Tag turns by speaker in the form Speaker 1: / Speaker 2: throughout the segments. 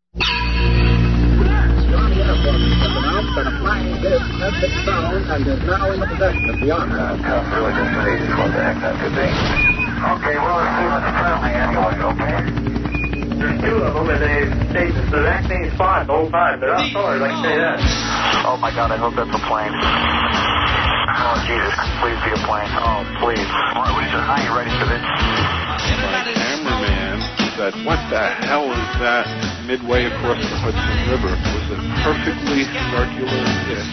Speaker 1: Johnny Air Force has announced that a flying disc has been found and is now in the possession of the Army.
Speaker 2: Sounds really good stage what the heck that could be. Okay, well, let's see what's friendly anyway, okay?
Speaker 3: There's two of them, and they stayed in the exact same spot the whole time. They're outdoors, I can say that.
Speaker 2: Oh, my God, I hope that's a plane. Oh, Jesus, please be a plane. Oh, please. All right, Richard, how are you ready for this?
Speaker 4: My cameraman said, what the hell is that midway across the Hudson River? It was a perfectly circular disc.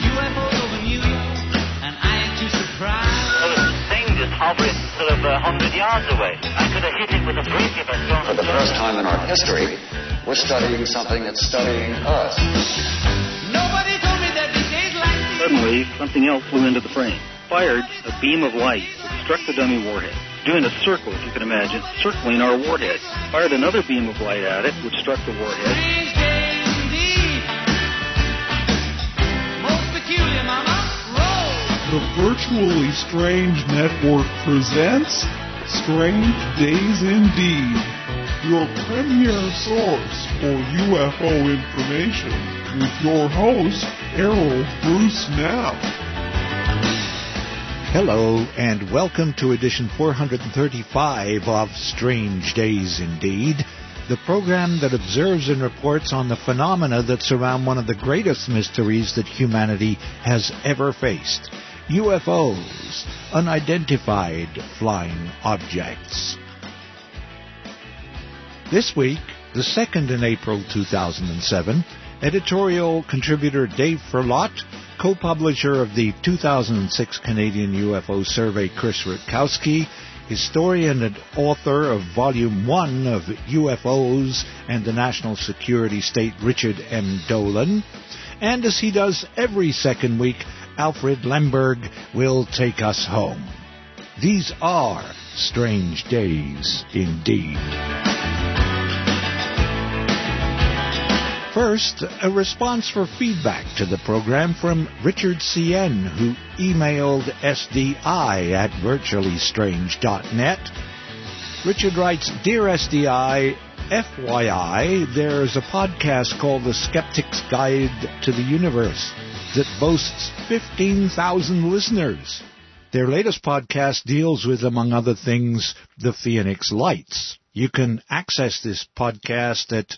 Speaker 3: Well, the thing just hovered sort of 100 yards away. I could have hit it with a brick if I'd thrown it.
Speaker 5: For the first time in our history, we're studying something that's studying us.
Speaker 6: Nobody told me that these days like these.
Speaker 7: Suddenly, something else flew into the frame. Fired a beam of light that struck the dummy warhead, doing a circle, if you can imagine, circling our warhead. Fired another beam of light at it, which struck the warhead.
Speaker 6: Strange days indeed. Most peculiar, mama. Roll.
Speaker 8: The Virtually Strange Network presents Strange Days Indeed, your premier source for UFO information, with your host, Errol Bruce Knapp.
Speaker 9: Hello, and welcome to edition 435 of Strange Days Indeed, the program that observes and reports on the phenomena that surround one of the greatest mysteries that humanity has ever faced: UFOs, unidentified flying objects. This week, the 2nd in April 2007, editorial contributor Dave Furlot, co-publisher of the 2006 Canadian UFO Survey Chris Rutkowski, historian and author of Volume 1 of UFOs and the National Security State Richard M. Dolan, and as he does every second week, Alfred Lemberg will take us home. These are Strange Days Indeed. First, a response for feedback to the program from Richard C.N., who emailed sdi@virtuallystrange.net. Richard writes, Dear SDI, FYI, there's a podcast called The Skeptic's Guide to the Universe that boasts 15,000 listeners. Their latest podcast deals with, among other things, the Phoenix Lights. You can access this podcast at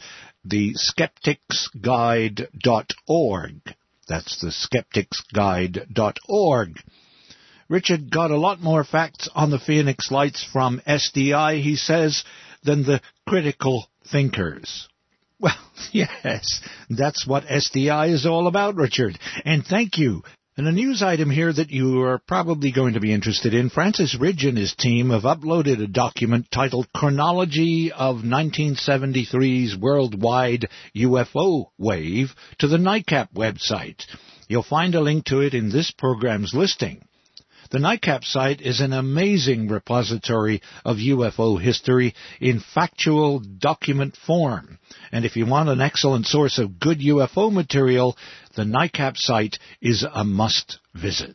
Speaker 9: theskepticsguide.org. That's theskepticsguide.org. Richard got a lot more facts on the Phoenix Lights from SDI, he says, than the critical thinkers. Well, yes, that's what SDI is all about, Richard. And thank you. And a news item here that you are probably going to be interested in. Francis Ridge and his team have uploaded a document titled Chronology of 1973's Worldwide UFO Wave to the NICAP website. You'll find a link to it in this program's listing. The NICAP site is an amazing repository of UFO history in factual document form. And if you want an excellent source of good UFO material, the NICAP site is a must visit.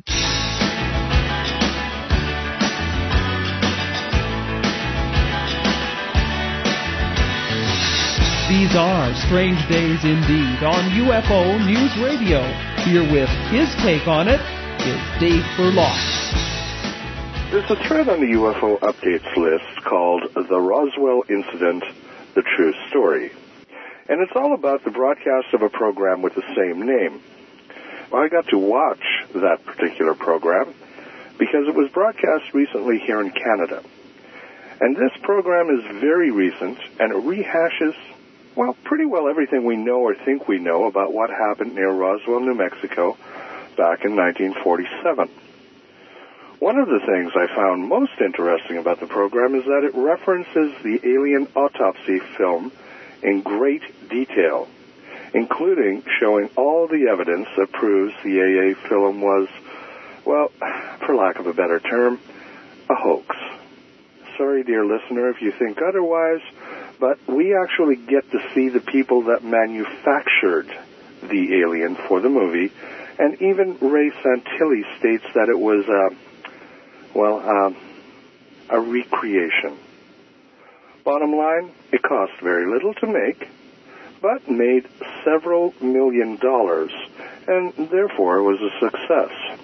Speaker 10: These are Strange Days Indeed on UFO News Radio. Here with his take on it is Dave Furlot.
Speaker 11: There's a thread on the UFO updates list called The Roswell Incident, The True Story. And it's all about the broadcast of a program with the same name. Well, I got to watch that particular program because it was broadcast recently here in Canada. And this program is very recent, and it rehashes, well, pretty well everything we know or think we know about what happened near Roswell, New Mexico, back in 1947. One of the things I found most interesting about the program is that it references the alien autopsy film in great detail, including showing all the evidence that proves the AA film was, well, for lack of a better term, a hoax. Sorry, dear listener, if you think otherwise, but we actually get to see the people that manufactured the alien for the movie. And even Ray Santilli states that it was, a recreation. Bottom line, it cost very little to make, but made several $1 million, and therefore was a success.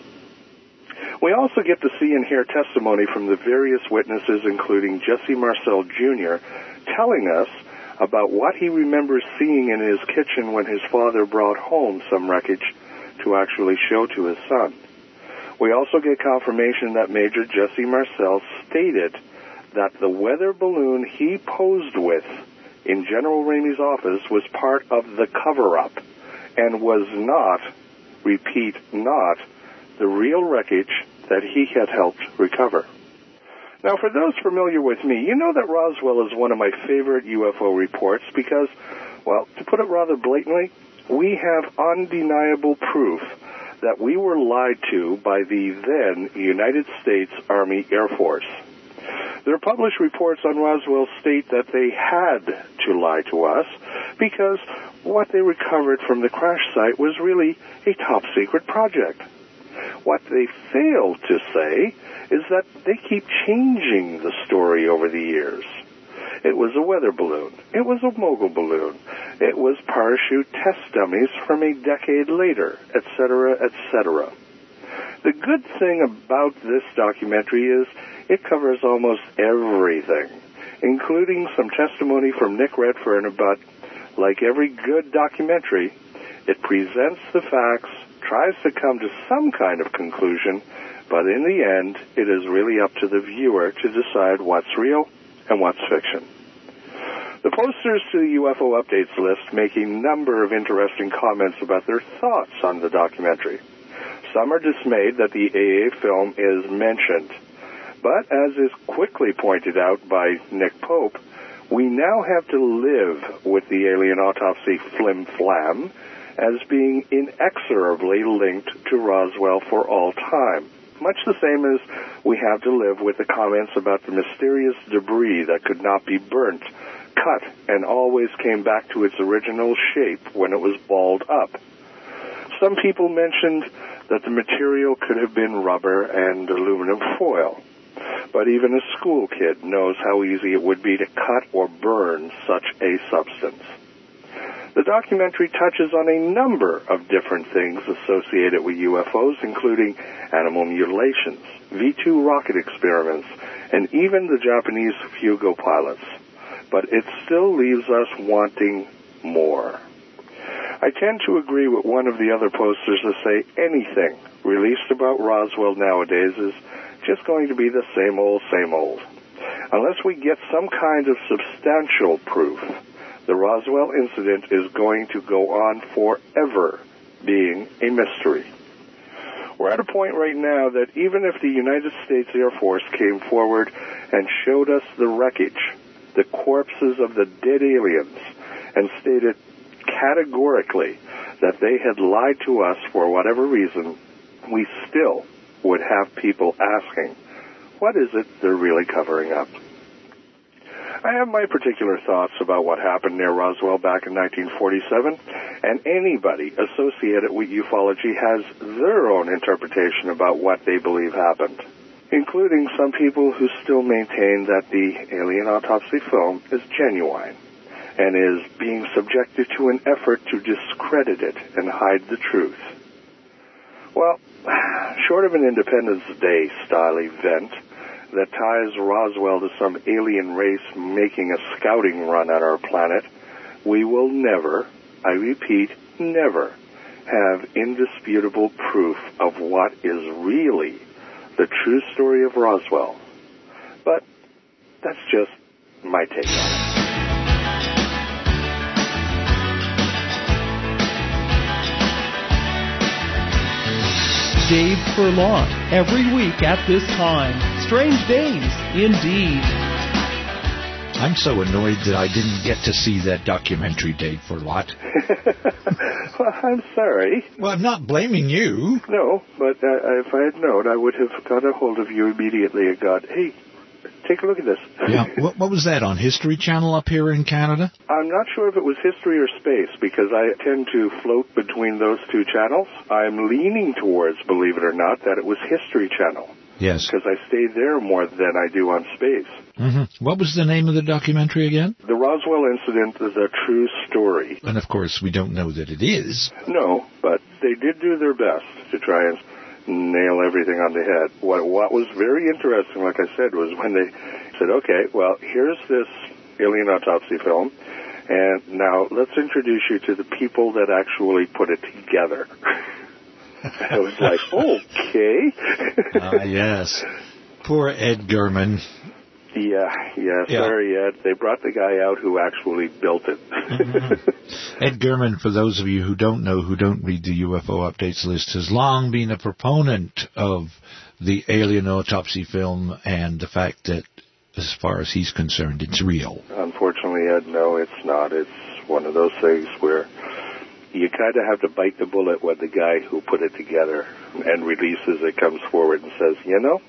Speaker 11: We also get to see and hear testimony from the various witnesses, including Jesse Marcel Jr., telling us about what he remembers seeing in his kitchen when his father brought home some wreckage to actually show to his son. We also get confirmation that Major Jesse Marcel stated that the weather balloon he posed with in General Ramey's office was part of the cover-up and was not, repeat, not, the real wreckage that he had helped recover. Now, for those familiar with me, you know that Roswell is one of my favorite UFO reports because, well, to put it rather blatantly, we have undeniable proof that we were lied to by the then United States Army Air Force. Their published reports on Roswell state that they had to lie to us because what they recovered from the crash site was really a top-secret project. What they fail to say is that they keep changing the story over the years. It was a weather balloon. It was a mogul balloon. It was parachute test dummies from a decade later, etc., etc. The good thing about this documentary is it covers almost everything, including some testimony from Nick Redfern, but like every good documentary, it presents the facts, tries to come to some kind of conclusion, but in the end, it is really up to the viewer to decide what's real and what's fiction. The posters to the UFO Updates list make a number of interesting comments about their thoughts on the documentary. Some are dismayed that the AA film is mentioned, but as is quickly pointed out by Nick Pope, we now have to live with the alien autopsy flim-flam as being inexorably linked to Roswell for all time. Much the same as we have to live with the comments about the mysterious debris that could not be burnt, cut, and always came back to its original shape when it was balled up. Some people mentioned that the material could have been rubber and aluminum foil, but even a school kid knows how easy it would be to cut or burn such a substance. The documentary touches on a number of different things associated with UFOs, including animal mutilations, V-2 rocket experiments, and even the Japanese Fugo pilots. But it still leaves us wanting more. I tend to agree with one of the other posters that say anything released about Roswell nowadays is just going to be the same old, unless we get some kind of substantial proof. The Roswell incident is going to go on forever being a mystery. We're at a point right now that even if the United States Air Force came forward and showed us the wreckage, the corpses of the dead aliens, and stated categorically that they had lied to us for whatever reason, we still would have people asking, what is it they're really covering up? I have my particular thoughts about what happened near Roswell back in 1947, and anybody associated with ufology has their own interpretation about what they believe happened, including some people who still maintain that the alien autopsy film is genuine and is being subjected to an effort to discredit it and hide the truth. Well, short of an Independence Day style event that ties Roswell to some alien race making a scouting run at our planet, we will never, I repeat, never, have indisputable proof of what is really the true story of Roswell. But that's just my take on it.
Speaker 10: Dave Furlong, every week at this time. Strange days, indeed.
Speaker 9: I'm so annoyed that I didn't get to see that documentary, Dave Furlong.
Speaker 11: Well, I'm sorry.
Speaker 9: Well, I'm not blaming you.
Speaker 11: No, but if I had known, I would have got a hold of you immediately and got, hey, take a look at this.
Speaker 9: Yeah, what was that, on History Channel up here in Canada?
Speaker 11: I'm not sure if it was History or Space, because I tend to float between those two channels. I'm leaning towards, believe it or not, that it was History Channel.
Speaker 9: Yes.
Speaker 11: Because I stay there more than I do on Space.
Speaker 9: Mm-hmm. What was the name of the documentary again?
Speaker 11: The Roswell Incident is a True Story.
Speaker 9: And, of course, we don't know that it is.
Speaker 11: No, but they did do their best to try and nail everything on the head. What was very interesting, like I said, was when they said, okay, well, here's this alien autopsy film, and now let's introduce you to the people that actually put it together. I was like, okay.
Speaker 9: Yes. Poor Ed Gurman.
Speaker 11: Yeah, sorry, Ed. They brought the guy out who actually built it.
Speaker 9: Mm-hmm. Ed Gurman, for those of you who don't know, who don't read the UFO Updates list, has long been a proponent of the alien autopsy film and the fact that, as far as he's concerned, it's real.
Speaker 11: Unfortunately, Ed, no, it's not. It's one of those things where you kind of have to bite the bullet when the guy who put it together and releases it comes forward and says, you know,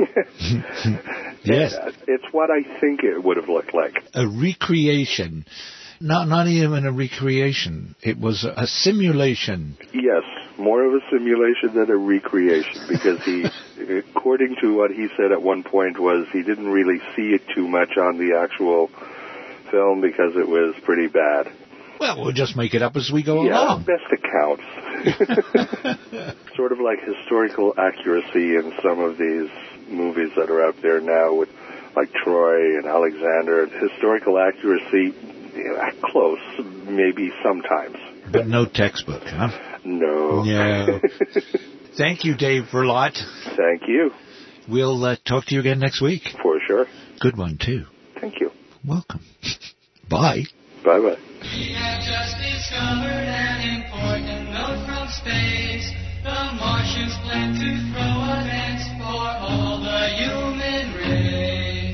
Speaker 9: yes,
Speaker 11: it's what I think it would have looked like.
Speaker 9: A recreation. Not even a recreation. It was a simulation.
Speaker 11: Yes, more of a simulation than a recreation, because he, according to what he said at one point, was he didn't really see it too much on the actual film because it was pretty bad.
Speaker 9: Well, we'll just make it up as we go along.
Speaker 11: Yeah, best accounts. Sort of like historical accuracy in some of these movies that are out there now, with like Troy and Alexander. Historical accuracy, close, maybe sometimes.
Speaker 9: But no textbook, huh?
Speaker 11: No.
Speaker 9: Yeah. Thank you, Dave Verlot.
Speaker 11: Thank you.
Speaker 9: We'll talk to you again next week.
Speaker 11: For sure.
Speaker 9: Good one, too.
Speaker 11: Thank you.
Speaker 9: Welcome. Bye.
Speaker 11: Bye-bye.
Speaker 6: We have just discovered an important note from space. The Martians plan to throw events for all the human race.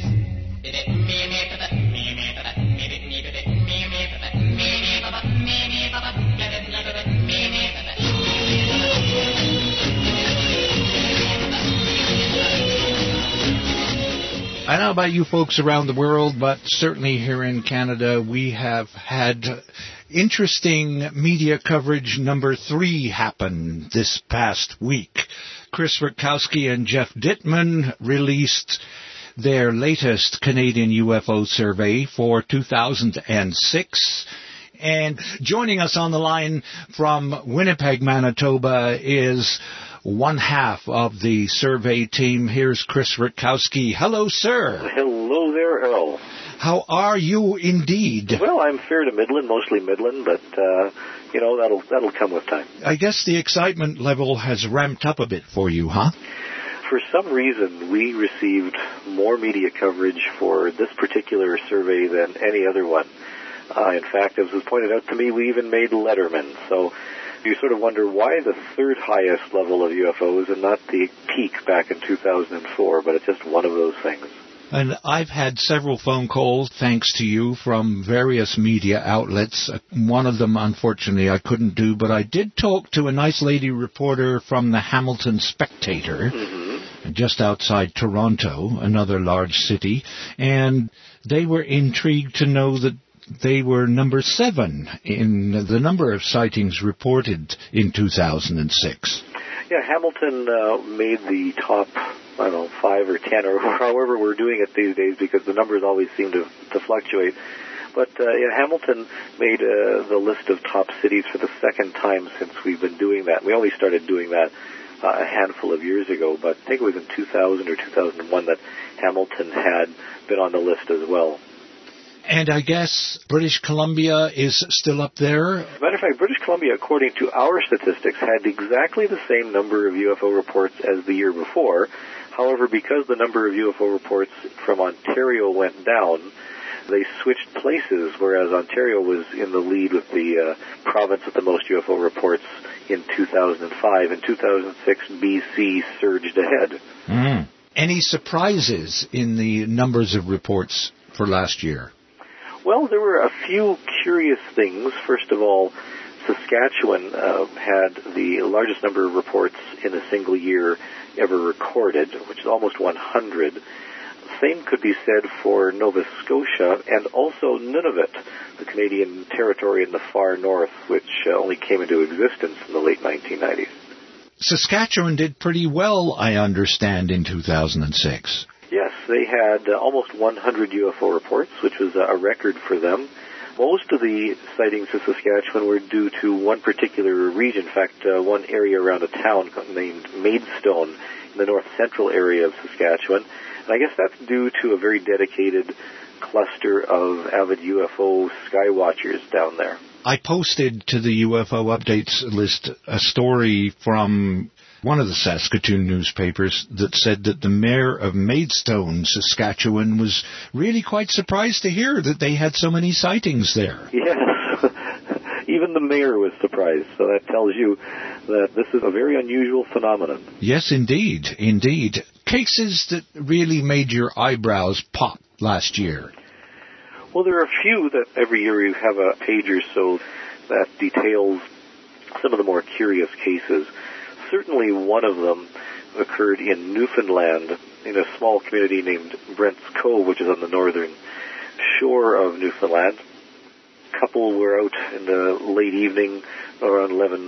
Speaker 9: I don't know about you folks around the world, but certainly here in Canada, we have had interesting media coverage number 3 happen this past week. Chris Rutkowski and Jeff Dittman released their latest Canadian UFO survey for 2006. And joining us on the line from Winnipeg, Manitoba is one half of the survey team. Here's Chris Rutkowski. Hello, sir.
Speaker 12: Hello there, Earl.
Speaker 9: How are you indeed?
Speaker 12: Well, I'm fair to Midland, mostly Midland, but, that'll come with time.
Speaker 9: I guess the excitement level has ramped up a bit for you, huh?
Speaker 12: For some reason, we received more media coverage for this particular survey than any other one. In fact, as was pointed out to me, we even made Letterman. So you sort of wonder why the third highest level of UFOs and not the peak back in 2004, but it's just one of those things.
Speaker 9: And I've had several phone calls, thanks to you, from various media outlets. One of them, unfortunately, I couldn't do, but I did talk to a nice lady reporter from the Hamilton Spectator, just outside Toronto, another large city, and they were intrigued to know that they were number 7 in the number of sightings reported in 2006.
Speaker 12: Yeah, Hamilton made the top, 5 or 10, or however we're doing it these days, because the numbers always seem to fluctuate. But Hamilton made the list of top cities for the second time since we've been doing that. We only started doing that a handful of years ago, but I think it was in 2000 or 2001 that Hamilton had been on the list as well.
Speaker 9: And I guess British Columbia is still up there?
Speaker 12: As a matter of fact, British Columbia, according to our statistics, had exactly the same number of UFO reports as the year before. However, because the number of UFO reports from Ontario went down, they switched places, whereas Ontario was in the lead with the province with the most UFO reports in 2005. In 2006, BC surged ahead.
Speaker 9: Any surprises in the numbers of reports for last year?
Speaker 12: Well, there were a few curious things. First of all, Saskatchewan had the largest number of reports in a single year ever recorded, which is almost 100. Same could be said for Nova Scotia and also Nunavut, the Canadian territory in the far north, which only came into existence in the late 1990s.
Speaker 9: Saskatchewan did pretty well, I understand, in 2006.
Speaker 12: Yes, they had almost 100 UFO reports, which was a record for them. Most of the sightings in Saskatchewan were due to one particular region. In fact, one area around a town named Maidstone in the north-central area of Saskatchewan. And I guess that's due to a very dedicated cluster of avid UFO sky watchers down there.
Speaker 9: I posted to the UFO updates list a story from one of the Saskatoon newspapers that said that the mayor of Maidstone, Saskatchewan, was really quite surprised to hear that they had so many sightings there.
Speaker 12: Yes, even the mayor was surprised, so that tells you that this is a very unusual phenomenon.
Speaker 9: Yes, indeed, indeed. Cases that really made your eyebrows pop last year.
Speaker 12: Well, there are a few that every year you have a page or so that details some of the more curious cases. Certainly one of them occurred in Newfoundland in a small community named Brent's Cove, which is on the northern shore of Newfoundland. A couple were out in the late evening around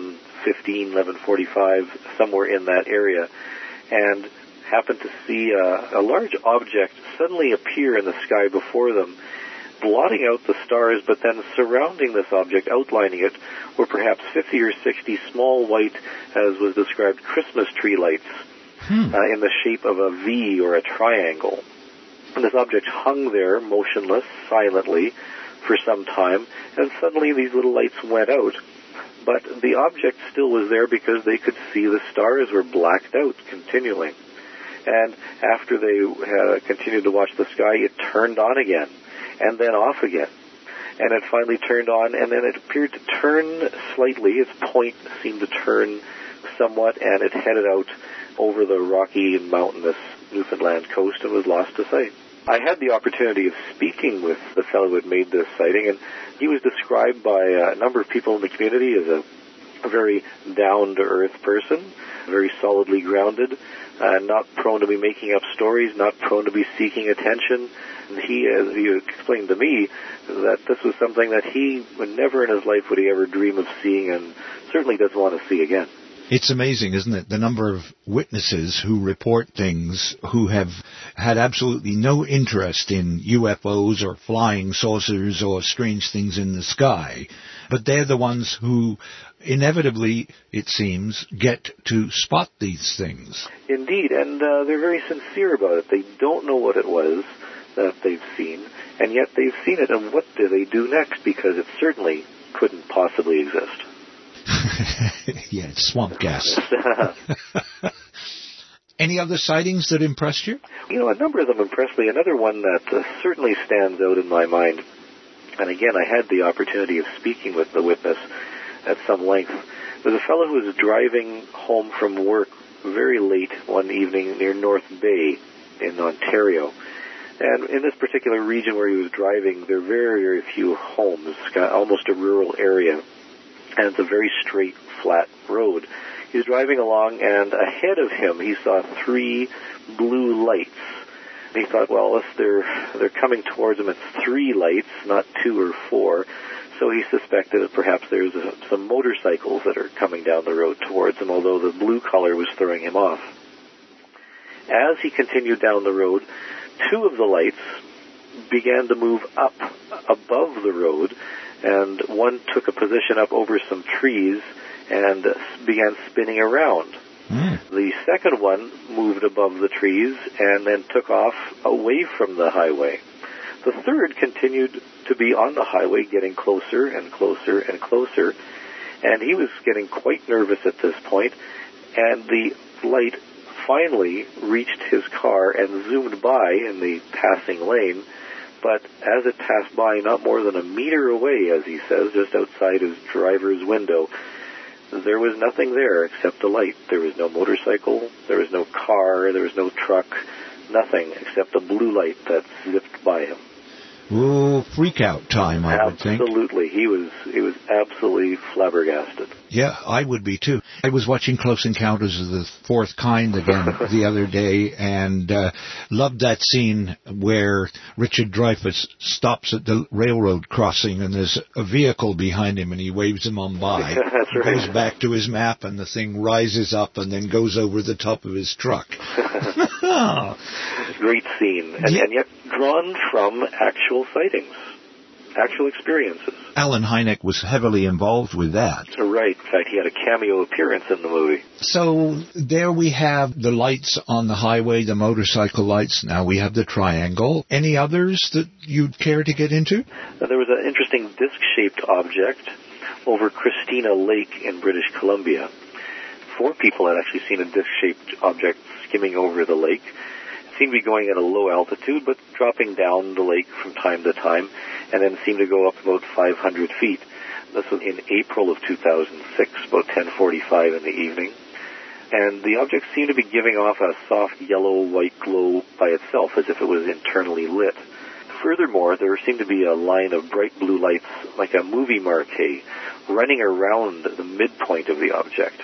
Speaker 12: 11:15, 11:45, somewhere in that area, and happened to see a large object suddenly appear in the sky before them, blotting out the stars, but then surrounding this object, outlining it, were perhaps 50 or 60 small white, as was described, Christmas tree lights in the shape of a V or a triangle. And this object hung there, motionless, silently, for some time, and suddenly these little lights went out. But the object still was there because they could see the stars were blacked out continually. And after they continued to watch the sky, it turned on again, and then off again. And it finally turned on, and then it appeared to turn slightly. Its point seemed to turn somewhat, and it headed out over the rocky and mountainous Newfoundland coast and was lost to sight. I had the opportunity of speaking with the fellow who had made this sighting, and he was described by a number of people in the community as a very down-to-earth person, very solidly grounded, not prone to be making up stories, not prone to be seeking attention. And he, as he explained to me, that this was something that he would never in his life would he ever dream of seeing, and certainly doesn't want to see again.
Speaker 9: It's amazing, isn't it, the number of witnesses who report things who have had absolutely no interest in UFOs or flying saucers or strange things in the sky, but they're the ones who inevitably, it seems, get to spot these things.
Speaker 12: Indeed, and they're very sincere about it. They don't know what it was that they've seen, and yet they've seen it, and what do they do next? Because it certainly couldn't possibly exist.
Speaker 9: Yeah, it's swamp gas. Any other sightings that impressed you?
Speaker 12: You know, a number of them impressed me. Another one that certainly stands out in my mind, and again, I had the opportunity of speaking with the witness at some length, was a fellow who was driving home from work very late one evening near North Bay in Ontario. And in this particular region where he was driving, there are very, very few homes, almost a rural area. And it's a very straight, flat road. He's driving along, and ahead of him, he saw 3 blue lights. And he thought, well, if they're coming towards him, it's 3 lights, not 2 or 4. So he suspected that perhaps there's some motorcycles that are coming down the road towards him, although the blue color was throwing him off. As he continued down the road, 2 of the lights began to move up above the road, and one took a position up over some trees and began spinning around. The second one moved above the trees and then took off away from the highway. The third continued to be on the highway, getting closer and closer and closer, and he was getting quite nervous at this point, and the light finally reached his car and zoomed by in the passing lane. But as it passed by, not more than a meter away, as he says, just outside his driver's window, there was nothing there except a light. There was no motorcycle, there was no car, there was no truck, nothing except a blue light that zipped by him.
Speaker 9: Oh, freak out time, I would think.
Speaker 12: Absolutely. He was absolutely flabbergasted.
Speaker 9: Yeah, I would be too. I was watching Close Encounters of the Fourth Kind again the other day, and loved that scene where Richard Dreyfuss stops at the railroad crossing and there's a vehicle behind him and he waves him on by.
Speaker 12: That's right.
Speaker 9: Goes back to his map and the thing rises up and then goes over the top of his truck. Oh.
Speaker 12: Great scene. And yet drawn from actual sightings, actual experiences.
Speaker 9: Alan Hynek was heavily involved with that.
Speaker 12: Right. In fact, he had a cameo appearance in the movie.
Speaker 9: So there we have the lights on the highway, the motorcycle lights. Now we have the triangle. Any others that you'd care to get into?
Speaker 12: There was an interesting disc-shaped object over Christina Lake in British Columbia. 4 people had actually seen a disc-shaped object skimming over the lake. It seemed to be going at a low altitude, but dropping down the lake from time to time, and then seemed to go up about 500 feet. This was in April of 2006, about 10:45 in the evening. And the object seemed to be giving off a soft yellow-white glow by itself, as if it was internally lit. Furthermore, there seemed to be a line of bright blue lights, like a movie marquee, running around the midpoint of the object.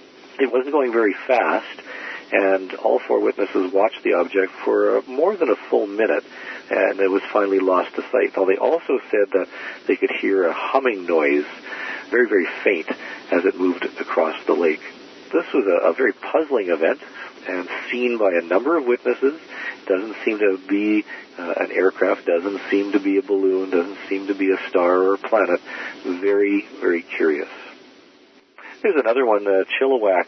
Speaker 12: It wasn't going very fast, and all 4 witnesses watched the object for more than a full minute, and it was finally lost to sight. Now, they also said that they could hear a humming noise, very, very faint, as it moved across the lake. This was a very puzzling event, and seen by a number of witnesses. Doesn't seem to be an aircraft, doesn't seem to be a balloon, doesn't seem to be a star or a planet. Very, very curious. There's another one, Chilliwack,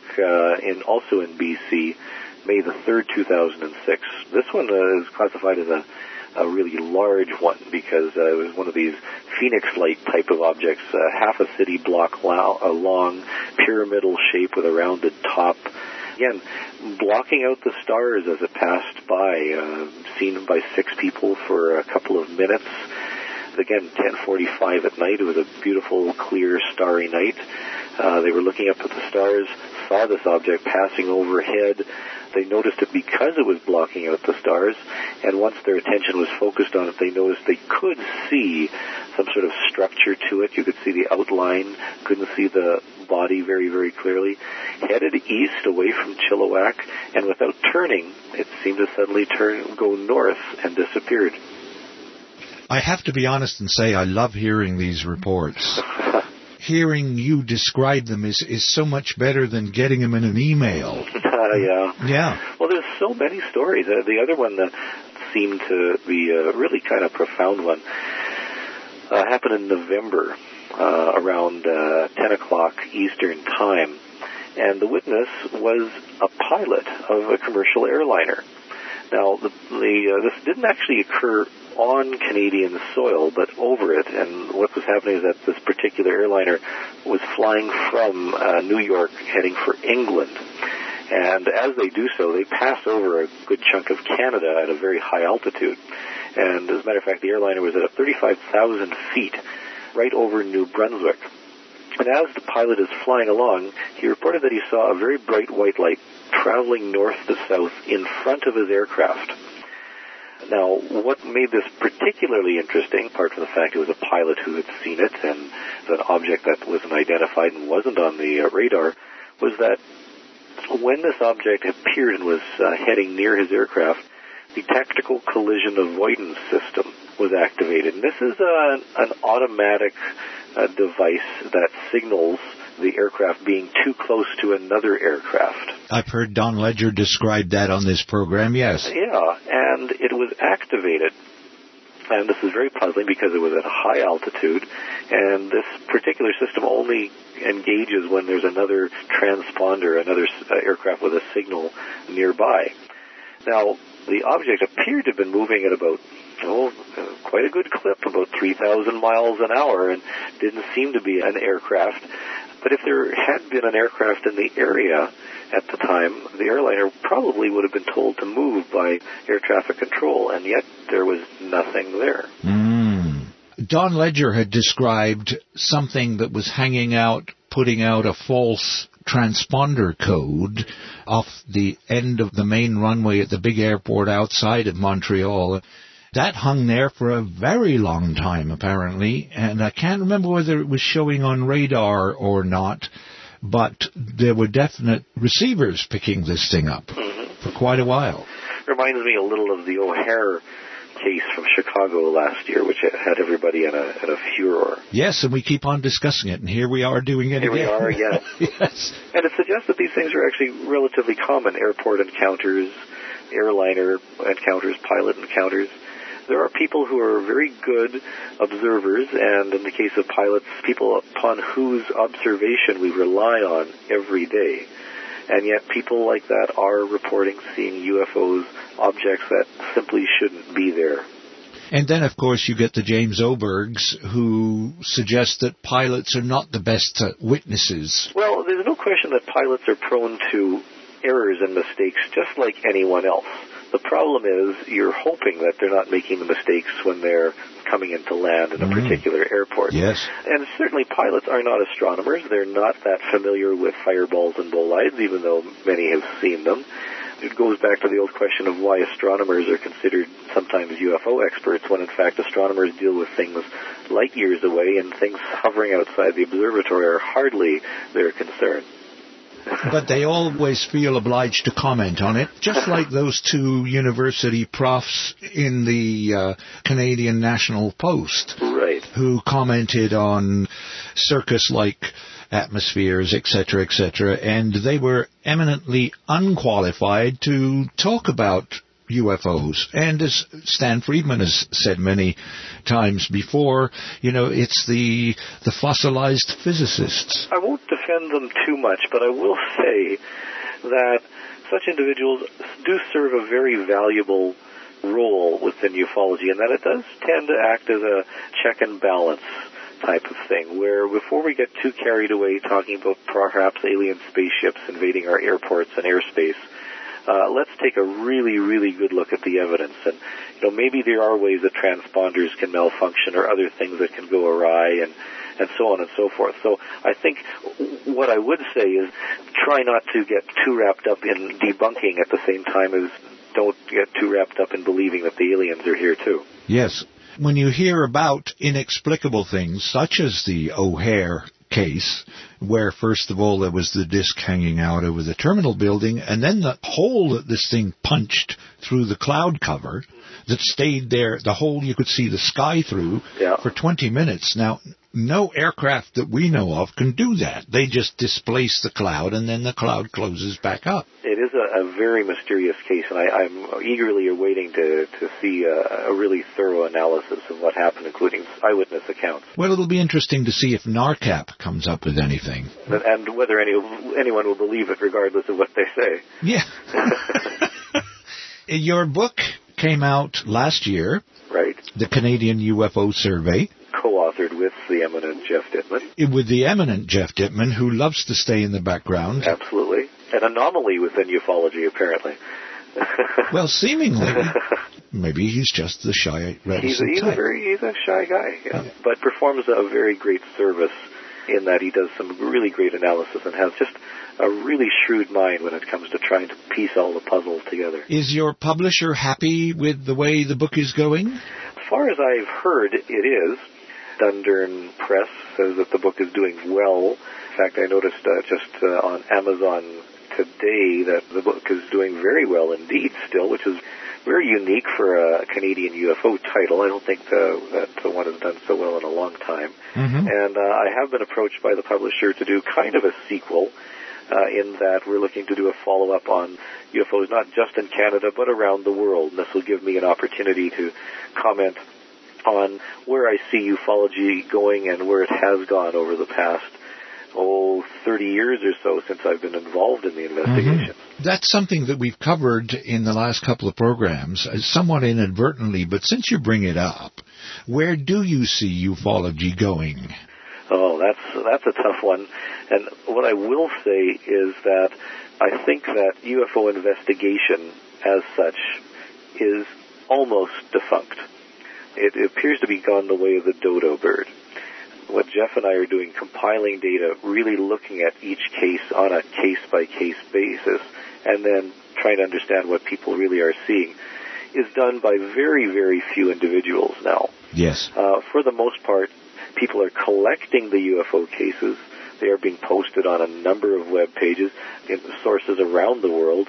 Speaker 12: also in BC, May the 3rd, 2006. This one is classified as a really large one because it was one of these phoenix light type of objects, half a city block long, pyramidal shape with a rounded top. Again, blocking out the stars as it passed by, seen by 6 people for a couple of minutes. Again, 10:45 at night. It was a beautiful, clear, starry night. They were looking up at the stars, saw this object passing overhead. They noticed it because it was blocking out the stars, and once their attention was focused on it, they noticed they could see some sort of structure to it. You could see the outline, couldn't see the body very, very clearly. Headed east away from Chilliwack, and without turning, it seemed to suddenly go north and disappeared.
Speaker 9: I have to be honest and say I love hearing these reports. Hearing you describe them is so much better than getting them in an email.
Speaker 12: Yeah. Well, there's so many stories. The other one that seemed to be a really kind of profound one happened in November, around 10 o'clock Eastern Time. And the witness was a pilot of a commercial airliner. Now, this didn't actually occur on Canadian soil, but over it. And what was happening is that this particular airliner was flying from New York, heading for England. And as they do so, they pass over a good chunk of Canada at a very high altitude. And as a matter of fact, the airliner was at 35,000 feet, right over New Brunswick. And as the pilot is flying along, he reported that he saw a very bright white light traveling north to south in front of his aircraft. Now, what made this particularly interesting, apart from the fact it was a pilot who had seen it and an object that wasn't identified and wasn't on the radar, was that when this object appeared and was heading near his aircraft, the tactical collision avoidance system was activated. And this is an automatic device that signals the aircraft being too close to another aircraft.
Speaker 9: I've heard Don Ledger describe that on this program, yes.
Speaker 12: Yeah, and it was activated. And this is very puzzling because it was at a high altitude, and this particular system only engages when there's another transponder, another aircraft with a signal nearby. Now, the object appeared to have been moving at about quite a good clip, about 3,000 miles an hour, and didn't seem to be an aircraft. But if there had been an aircraft in the area at the time, the airliner probably would have been told to move by air traffic control, and yet there was nothing there.
Speaker 9: Don Ledger had described something that was hanging out, putting out a false transponder code off the end of the main runway at the big airport outside of Montreal. That hung there for a very long time, apparently, and I can't remember whether it was showing on radar or not, but there were definite receivers picking this thing up for quite a while.
Speaker 12: Reminds me a little of the O'Hare case from Chicago last year, which had everybody in a furor.
Speaker 9: Yes, and we keep on discussing it, and here we are doing it again.
Speaker 12: Here we are again.
Speaker 9: Yes.
Speaker 12: And it suggests that these things are actually relatively common, airport encounters, airliner encounters, pilot encounters. There are people who are very good observers, and in the case of pilots, people upon whose observation we rely on every day. And yet people like that are reporting seeing UFOs, objects that simply shouldn't be there.
Speaker 9: And then, of course, you get the James Obergs, who suggest that pilots are not the best witnesses.
Speaker 12: Well, there's no question that pilots are prone to errors and mistakes just like anyone else. The problem is you're hoping that they're not making the mistakes when they're coming in to land in a particular airport.
Speaker 9: Yes.
Speaker 12: And certainly pilots are not astronomers. They're not that familiar with fireballs and bolides, even though many have seen them. It goes back to the old question of why astronomers are considered sometimes UFO experts when in fact astronomers deal with things light years away, and things hovering outside the observatory are hardly their concern.
Speaker 9: But they always feel obliged to comment on it, just like those two university profs in the Canadian National Post,
Speaker 12: right,
Speaker 9: who commented on circus-like atmospheres, etc., and they were eminently unqualified to talk about UFOs. And as Stan Friedman has said many times before, it's the fossilized physicists.
Speaker 12: I won't defend them too much, but I will say that such individuals do serve a very valuable role within ufology, and that it does tend to act as a check and balance type of thing, where before we get too carried away talking about perhaps alien spaceships invading our airports and airspace, let's take a really, really good look at the evidence. And, maybe there are ways that transponders can malfunction or other things that can go awry and so on and so forth. So I think what I would say is try not to get too wrapped up in debunking at the same time as don't get too wrapped up in believing that the aliens are here too.
Speaker 9: Yes. When you hear about inexplicable things, such as the O'Hare case, where first of all there was the disc hanging out over the terminal building, and then the hole that this thing punched through the cloud cover that stayed there, the hole you could see the sky through for 20 minutes. Now, no aircraft that we know of can do that. They just displace the cloud, and then the cloud closes back up.
Speaker 12: It is a very mysterious case, and I'm eagerly awaiting to see a really thorough analysis of what happened, including eyewitness accounts.
Speaker 9: Well, it'll be interesting to see if NARCAP comes up with anything.
Speaker 12: And whether anyone will believe it, regardless of what they say.
Speaker 9: Yeah. Your book came out last year.
Speaker 12: Right.
Speaker 9: The Canadian UFO Survey.
Speaker 12: Co-authored with the eminent Jeff Dittman.
Speaker 9: With the eminent Jeff Dittman, who loves to stay in the background.
Speaker 12: Absolutely. An anomaly within ufology, apparently.
Speaker 9: Well, seemingly. Maybe he's just the shy, reticent type.
Speaker 12: He's a shy guy, yeah. But performs a very great service in that he does some really great analysis and has just a really shrewd mind when it comes to trying to piece all the puzzles together.
Speaker 9: Is your publisher happy with the way the book is going?
Speaker 12: As far as I've heard, it is. Dundurn Press says that the book is doing well. In fact, I noticed just on Amazon today that the book is doing very well indeed still, which is very unique for a Canadian UFO title. I don't think that one has done so well in a long time.
Speaker 9: Mm-hmm.
Speaker 12: And I have been approached by the publisher to do kind of a sequel in that we're looking to do a follow-up on UFOs not just in Canada but around the world. And this will give me an opportunity to comment on where I see ufology going and where it has gone over the past 30 years or so since I've been involved in the investigation.
Speaker 9: Mm-hmm. That's something that we've covered in the last couple of programs, somewhat inadvertently, but since you bring it up, where do you see ufology going?
Speaker 12: Oh, that's a tough one. And what I will say is that I think that UFO investigation as such is almost defunct. It appears to be gone the way of the dodo bird. What Jeff and I are doing, compiling data, really looking at each case on a case-by-case basis, and then trying to understand what people really are seeing, is done by very, very few individuals now.
Speaker 9: Yes.
Speaker 12: For the most part, people are collecting the UFO cases. They are being posted on a number of web pages in sources around the world.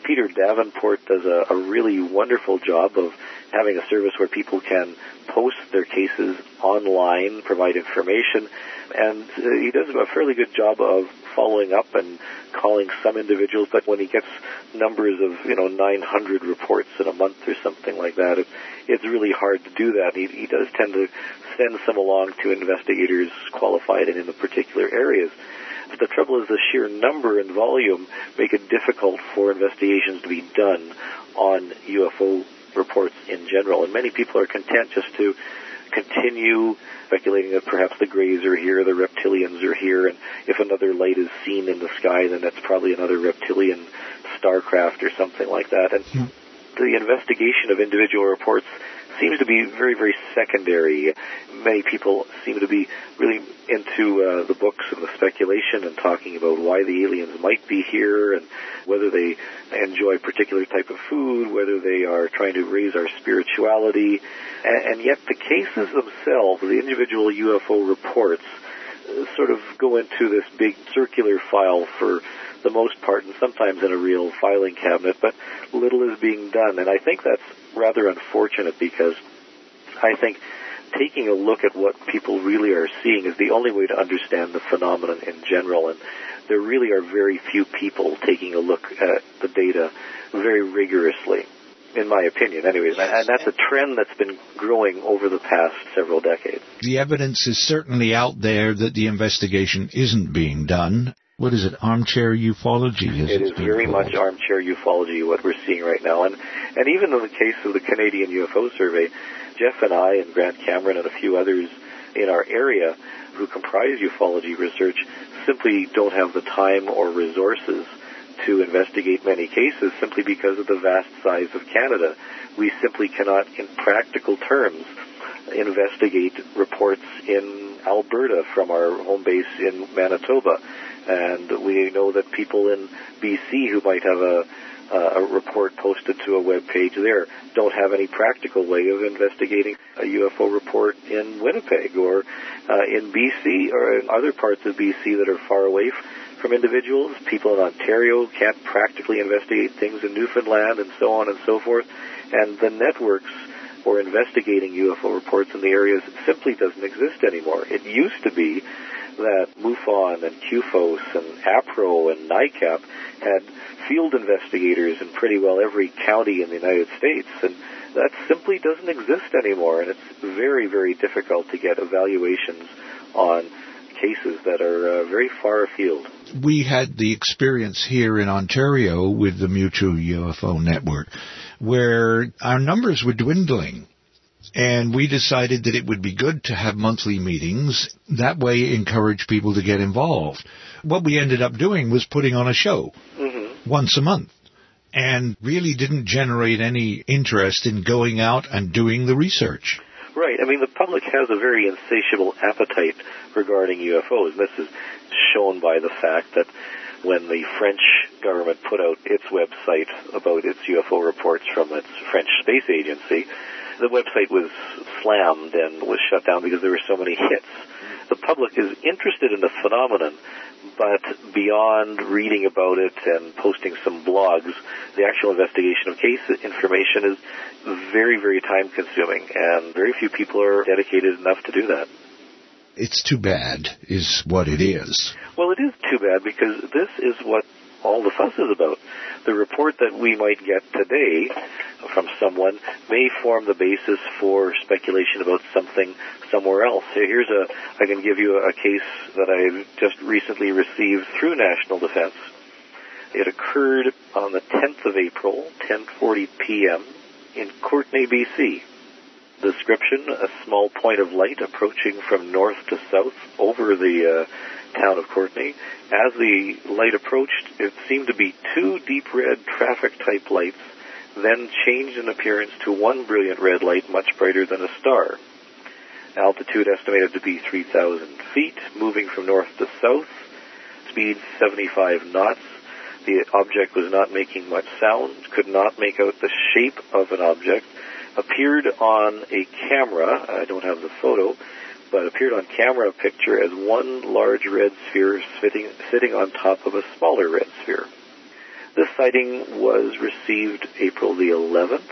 Speaker 12: Peter Davenport does a really wonderful job of having a service where people can post their cases online, provide information, and he does a fairly good job of following up and calling some individuals, but when he gets numbers of 900 reports in a month or something like that, it's really hard to do that. He does tend to send some along to investigators qualified in the particular areas. But the trouble is the sheer number and volume make it difficult for investigations to be done on UFO reports in general, and many people are content just to continue speculating that perhaps the Greys are here, the reptilians are here, and if another light is seen in the sky, then that's probably another reptilian starcraft or something like that. And the investigation of individual reports seems to be very, very secondary. Many people seem to be really into the books and the speculation and talking about why the aliens might be here and whether they enjoy a particular type of food, whether they are trying to raise our spirituality. And yet the cases themselves, the individual UFO reports, sort of go into this big circular file for the most part, and sometimes in a real filing cabinet, but little is being done. And I think that's rather unfortunate, because I think taking a look at what people really are seeing is the only way to understand the phenomenon in general. And there really are very few people taking a look at the data very rigorously, in my opinion, anyways. And that's a trend that's been growing over the past several decades.
Speaker 9: The evidence is certainly out there that the investigation isn't being done. What is it, armchair ufology?
Speaker 12: It is very much armchair ufology, what we're seeing right now. And even in the case of the Canadian UFO Survey, Jeff and I and Grant Cameron and a few others in our area who comprise ufology research simply don't have the time or resources to investigate many cases simply because of the vast size of Canada. We simply cannot, in practical terms, investigate reports in Alberta from our home base in Manitoba. And we know that people in BC who might have a report posted to a web page there don't have any practical way of investigating a UFO report in Winnipeg or in BC or in other parts of BC that are far away from individuals. People in Ontario can't practically investigate things in Newfoundland and so on and so forth. And the networks for investigating UFO reports in the areas simply doesn't exist anymore. It used to be that MUFON and QFOS and APRO and NICAP had field investigators in pretty well every county in the United States, and that simply doesn't exist anymore, and it's very, very difficult to get evaluations on cases that are very far afield.
Speaker 9: We had the experience here in Ontario with the Mutual UFO Network, where our numbers were dwindling. And we decided that it would be good to have monthly meetings, that way encourage people to get involved. What we ended up doing was putting on a show once a month, and really didn't generate any interest in going out and doing the research.
Speaker 12: Right. I mean, the public has a very insatiable appetite regarding UFOs. This is shown by the fact that when the French government put out its website about its UFO reports from its French space agency, the website was slammed and was shut down because there were so many hits. The public is interested in the phenomenon, but beyond reading about it and posting some blogs, the actual investigation of case information is very, very time-consuming, and very few people are dedicated enough to do that.
Speaker 9: It's too bad, is what it is.
Speaker 12: Well, it is too bad, because this is what all the fuss is about. The report that we might get today from someone may form the basis for speculation about something somewhere else. I can give you a case that I just recently received through National Defense. It occurred on the 10th of April, 10:40 p.m. in Courtenay, BC. Description: a small point of light approaching from north to south over the town of Courtenay. As the light approached, it seemed to be two deep red traffic-type lights, then changed in appearance to one brilliant red light much brighter than a star. Altitude estimated to be 3,000 feet, moving from north to south, speed 75 knots. The object was not making much sound, could not make out the shape of an object, appeared on a camera, I don't have the photo, but appeared on camera picture as one large red sphere sitting on top of a smaller red sphere. This sighting was received April the 11th,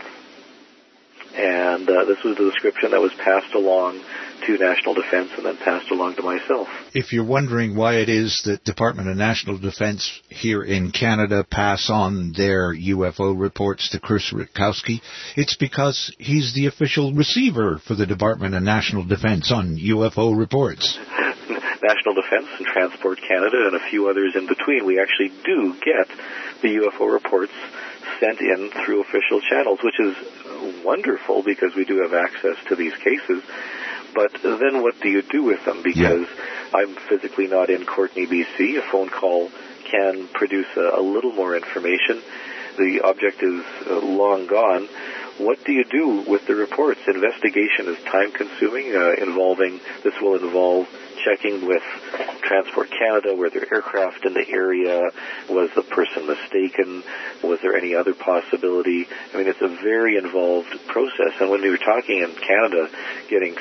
Speaker 12: and this was the description that was passed along to National Defense and then passed along to myself.
Speaker 9: If you're wondering why it is that Department of National Defense here in Canada pass on their UFO reports to Chris Rutkowski, it's because he's the official receiver for the Department of National Defense on UFO reports.
Speaker 12: National Defense and Transport Canada and a few others in between, we actually do get the UFO reports sent in through official channels, which is wonderful because we do have access to these cases. But then what do you do with them? Because I'm physically not in Courtenay, BC. A phone call can produce a little more information. The object is long gone. What do you do with the reports? Investigation is time-consuming, this will involve checking with Transport Canada, were there aircraft in the area, was the person mistaken, was there any other possibility? I mean, it's a very involved process, and when we were talking in Canada, getting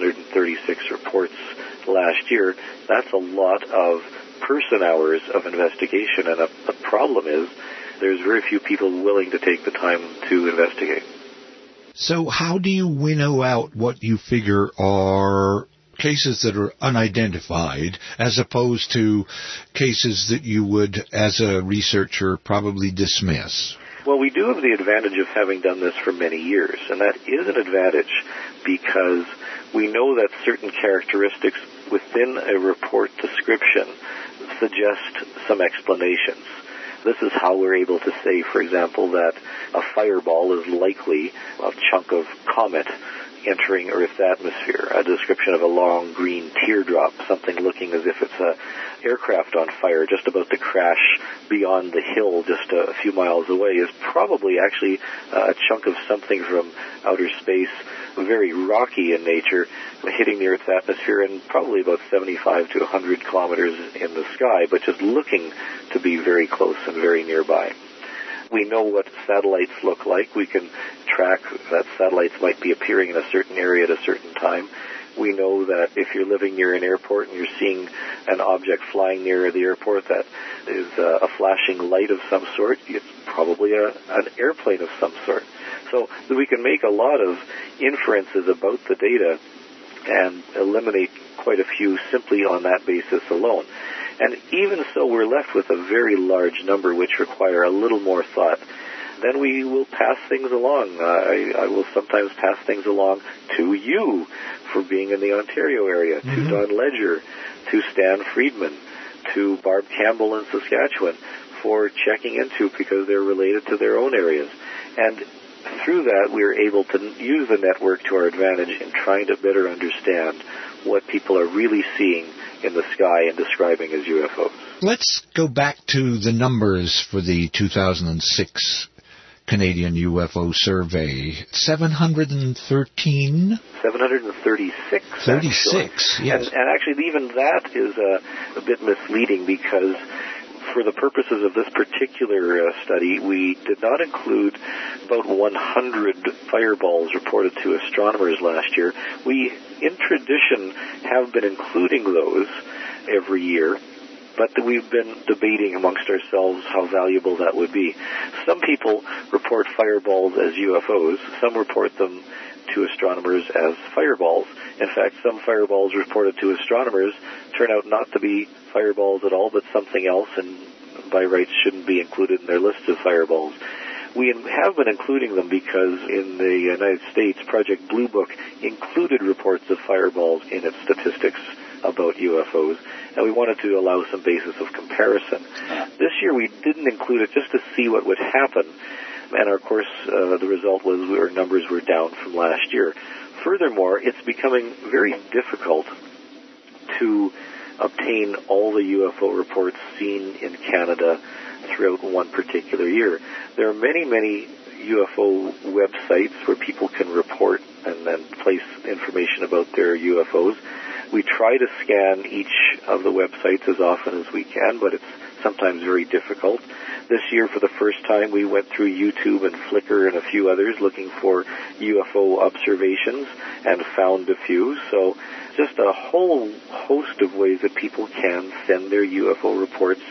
Speaker 12: 736 reports last year, that's a lot of person hours of investigation, and the problem is there's very few people willing to take the time to investigate.
Speaker 9: So how do you winnow out what you figure are cases that are unidentified as opposed to cases that you would, as a researcher, probably dismiss?
Speaker 12: Well, we do have the advantage of having done this for many years, and that is an advantage because we know that certain characteristics within a report description suggest some explanations. This is how we're able to say, for example, that a fireball is likely a chunk of comet entering Earth's atmosphere, a description of a long green teardrop, something looking as if it's a aircraft on fire just about to crash beyond the hill just a few miles away, is probably actually a chunk of something from outer space, very rocky in nature, hitting the Earth's atmosphere and probably about 75 to 100 kilometers in the sky, but just looking to be very close and very nearby. We know what satellites look like. We can track that satellites might be appearing in a certain area at a certain time. We know that if you're living near an airport and you're seeing an object flying near the airport that is a flashing light of some sort, it's probably an airplane of some sort. So we can make a lot of inferences about the data and eliminate quite a few simply on that basis alone. And even so, we're left with a very large number which require a little more thought. Then we will pass things along. I will sometimes pass things along to you for being in the Ontario area, to Don Ledger, to Stan Friedman, to Barb Campbell in Saskatchewan for checking into because they're related to their own areas. And through that, we're able to use the network to our advantage in trying to better understand what people are really seeing in the sky and describing as UFOs.
Speaker 9: Let's go back to the numbers for the 2006 Canadian UFO survey. 713?
Speaker 12: 736.
Speaker 9: 36, yes.
Speaker 12: And actually, even that is a bit misleading because for the purposes of this particular study, we did not include about 100 fireballs reported to astronomers last year. We, in tradition, have been including those every year, but we've been debating amongst ourselves how valuable that would be. Some people report fireballs as UFOs. Some report them to astronomers as fireballs. In fact, some fireballs reported to astronomers turn out not to be fireballs at all, but something else, and by rights shouldn't be included in their list of fireballs. We have been including them because in the United States, Project Blue Book included reports of fireballs in its statistics about UFOs, and we wanted to allow some basis of comparison. This year we didn't include it just to see what would happen, and of course the result was our numbers were down from last year. Furthermore, it's becoming very difficult to obtain all the UFO reports seen in Canada throughout one particular year. There are many, many UFO websites where people can report and then place information about their UFOs. We try to scan each of the websites as often as we can, but it's sometimes very difficult. This year, for the first time, we went through YouTube and Flickr and a few others looking for UFO observations and found a few. So just a whole host of ways that people can send their UFO reports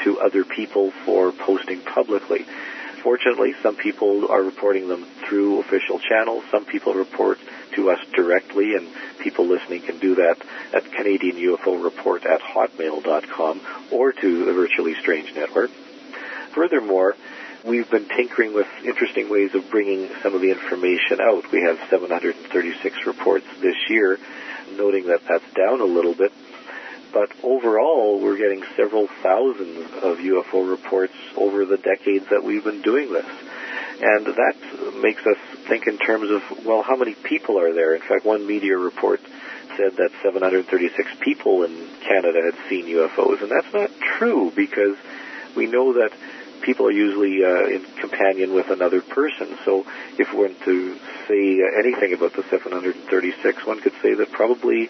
Speaker 12: to other people for posting publicly. Fortunately, some people are reporting them through official channels. Some people report to us directly, and people listening can do that at Canadian UFO Report at hotmail.com or to the Virtually Strange Network. Furthermore, we've been tinkering with interesting ways of bringing some of the information out. We have 736 reports this year, noting that that's down a little bit. But overall, we're getting several thousand of UFO reports over the decades that we've been doing this. And that makes us think in terms of, well, how many people are there? In fact, one media report said that 736 people in Canada had seen UFOs. And that's not true, because we know that people are usually in companion with another person. So if we were to say anything about the 736, one could say that probably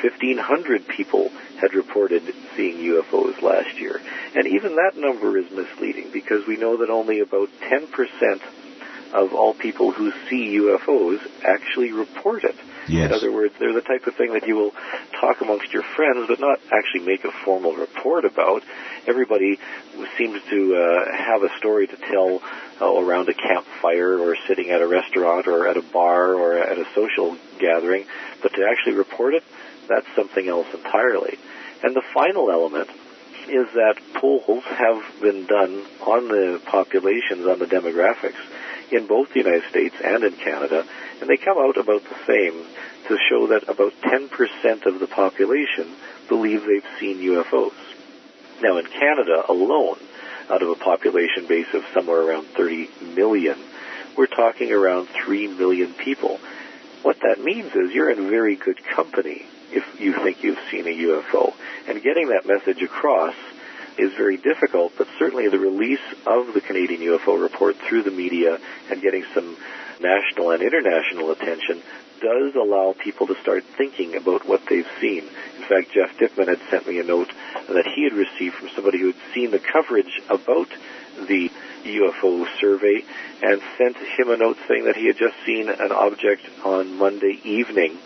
Speaker 12: 1,500 people had reported seeing UFOs last year. And even that number is misleading, because we know that only about 10% of all people who see UFOs actually report it.
Speaker 9: Yes.
Speaker 12: In other words, they're the type of thing that you will talk amongst your friends, but not actually make a formal report about. Everybody seems to have a story to tell around a campfire or sitting at a restaurant or at a bar or at a social gathering, but to actually report it, that's something else entirely. And the final element is that polls have been done on the populations, on the demographics, in both the United States and in Canada, and they come out about the same, to show that about 10% of the population believe they've seen UFOs. Now, in Canada alone, out of a population base of somewhere around 30 million, we're talking around 3 million people. What that means is you're in very good company if you think you've seen a UFO. And getting that message across is very difficult, but certainly the release of the Canadian UFO Report through the media and getting some national and international attention does allow people to start thinking about what they've seen. In fact, Jeff Dittman had sent me a note that he had received from somebody who had seen the coverage about the UFO survey and sent him a note saying that he had just seen an object on Monday evening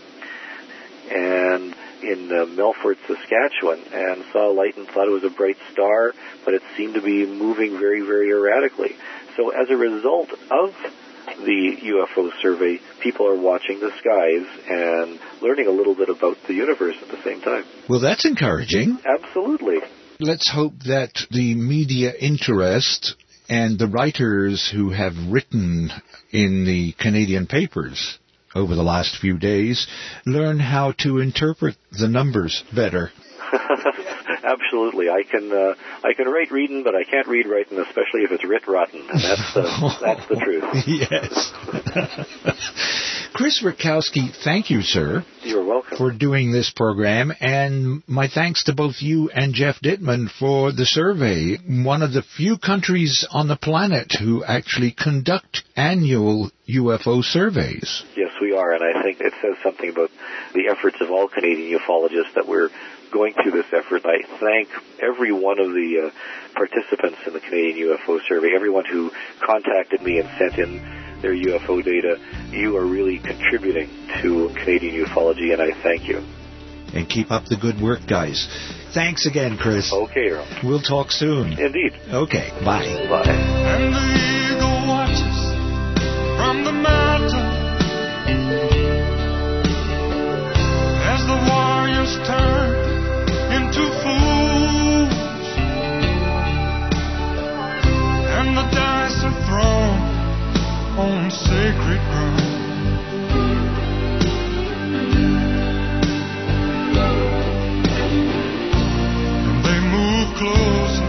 Speaker 12: and in Melfort, Saskatchewan, and saw a light and thought it was a bright star, but it seemed to be moving very, very erratically. So as a result of the UFO survey, people are watching the skies and learning a little bit about the universe at the same time.
Speaker 9: Well, that's encouraging.
Speaker 12: Absolutely.
Speaker 9: Let's hope that the media interest and the writers who have written in the Canadian papers over the last few days learn how to interpret the numbers better.
Speaker 12: Absolutely. I can write reading, but I can't read writing, especially if it's writ rotten. And that's the truth.
Speaker 9: Yes. Chris Rutkowski, thank you, sir.
Speaker 12: You're welcome.
Speaker 9: For doing this program, and my thanks to both you and Jeff Dittman for the survey. One of the few countries on the planet who actually conduct annual UFO surveys.
Speaker 12: Yes, we are, and I think it says something about the efforts of all Canadian ufologists that we're going through this effort. I thank every one of the participants in the Canadian UFO survey, everyone who contacted me and sent in their UFO data. You are really contributing to Canadian ufology, and I thank you.
Speaker 9: And keep up the good work, guys. Thanks again, Chris.
Speaker 12: Okay, Earl.
Speaker 9: We'll talk soon.
Speaker 12: Indeed.
Speaker 9: Okay, bye.
Speaker 12: Bye.
Speaker 6: And the eagle watches from the mountain as the warriors turn into fools, and the dice are thrown on sacred ground. And they move closer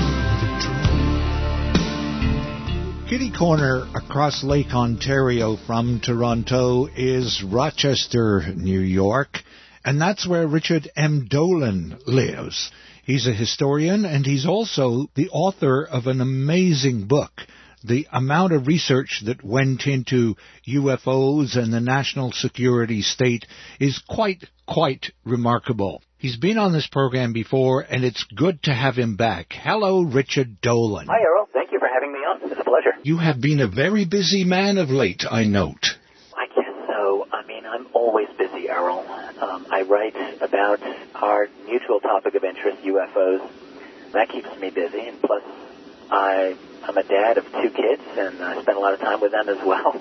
Speaker 6: to the truth.
Speaker 9: Kitty Corner across Lake Ontario from Toronto is Rochester, New York, and that's where Richard M. Dolan lives. He's a historian, and he's also the author of an amazing book. The amount of research that went into UFOs and the national security state is quite remarkable. He's been on this program before, and it's good to have him back. Hello, Richard Dolan.
Speaker 13: Hi, Errol. Thank you for having me on. It's a pleasure.
Speaker 9: You have been a very busy man of late, I note.
Speaker 13: I guess so. I mean, I'm always busy, Errol. I write about our mutual topic of interest, UFOs. That keeps me busy, and plus I'm a dad of 2 kids, and I spend a lot of time with them as well.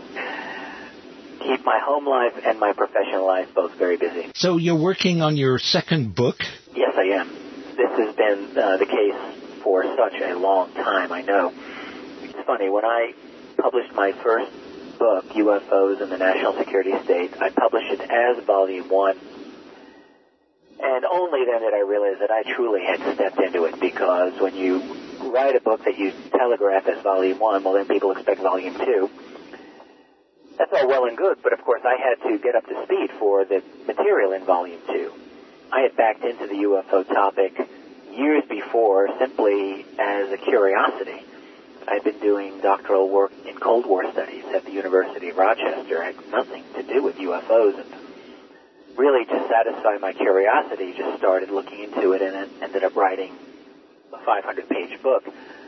Speaker 13: Keep my home life and my professional life both very busy.
Speaker 9: So you're working on your second book?
Speaker 13: Yes, I am. This has been the case for such a long time, I know. It's funny, when I published my first book, UFOs and the National Security State, I published it as Volume 1. And only then did I realize that I truly had stepped into it, because when you write a book that you telegraph as Volume 1, well, then people expect Volume 2. That's all well and good, but of course I had to get up to speed for the material in Volume 2. I had backed into the UFO topic years before simply as a curiosity. I'd been doing doctoral work in Cold War studies at the University of Rochester. It had nothing to do with UFOs, and really to satisfy my curiosity, just started looking into it and ended up writing a 500-page book.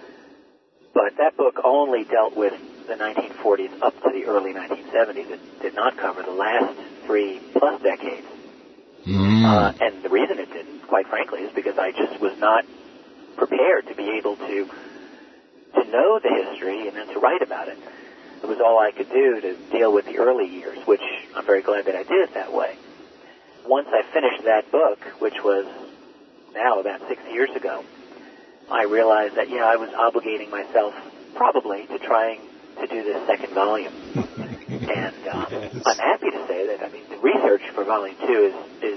Speaker 13: But that book only dealt with the 1940s up to the early 1970s. It did not cover the last 3+ decades. And the reason it didn't, quite frankly, is because I just was not prepared to be able to know the history and then to write about it. It was all I could do to deal with the early years, which I'm very glad that I did it that way. Once I finished that book, which was now about 6 years ago, I realized that, I was obligating myself probably to trying to do this second volume. And I'm happy to say that, the research for Volume 2 is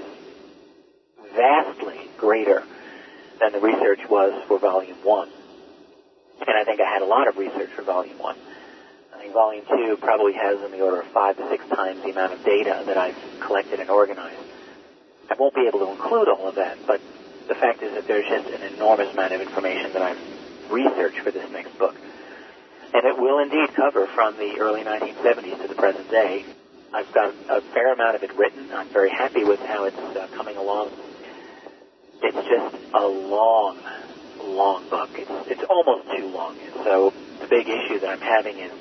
Speaker 13: vastly greater than the research was for Volume 1. And I think I had a lot of research for Volume 1. I think Volume 2 probably has in the order of 5 to 6 times the amount of data that I've collected and organized. I won't be able to include all of that, but the fact is that there's just an enormous amount of information that I've researched for this next book. And it will indeed cover from the early 1970s to the present day. I've got a fair amount of it written. I'm very happy with how it's coming along. It's just a long book. It's almost too long. And so the big issue that I'm having is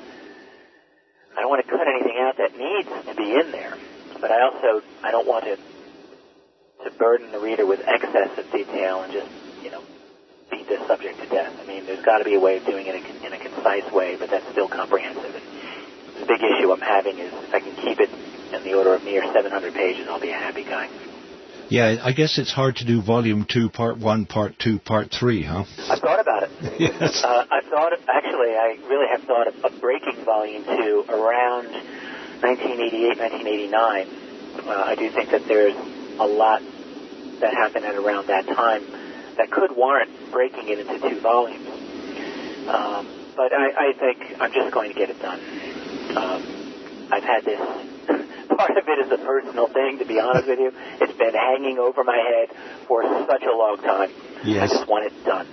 Speaker 13: I don't want to cut anything out that needs to be in there, but I don't want to burden the reader with excess of detail and just, beat this subject to death. There's got to be a way of doing it in a concise way, but that's still comprehensive. And the big issue I'm having is if I can keep it in the order of near 700 pages, I'll be a happy guy.
Speaker 9: Yeah, I guess it's hard to do Volume 2, Part 1, Part 2, Part 3, huh?
Speaker 13: I've thought about it.
Speaker 9: Yes.
Speaker 13: I really have thought of breaking Volume 2 around 1988, 1989. I do think that there's a lot that happened at around that time that could warrant breaking it into 2 volumes. But I think I'm just going to get it done. I've had this, part of it is a personal thing, to be honest with you. It's been hanging over my head for such a long time.
Speaker 9: Yes.
Speaker 13: I just want it done.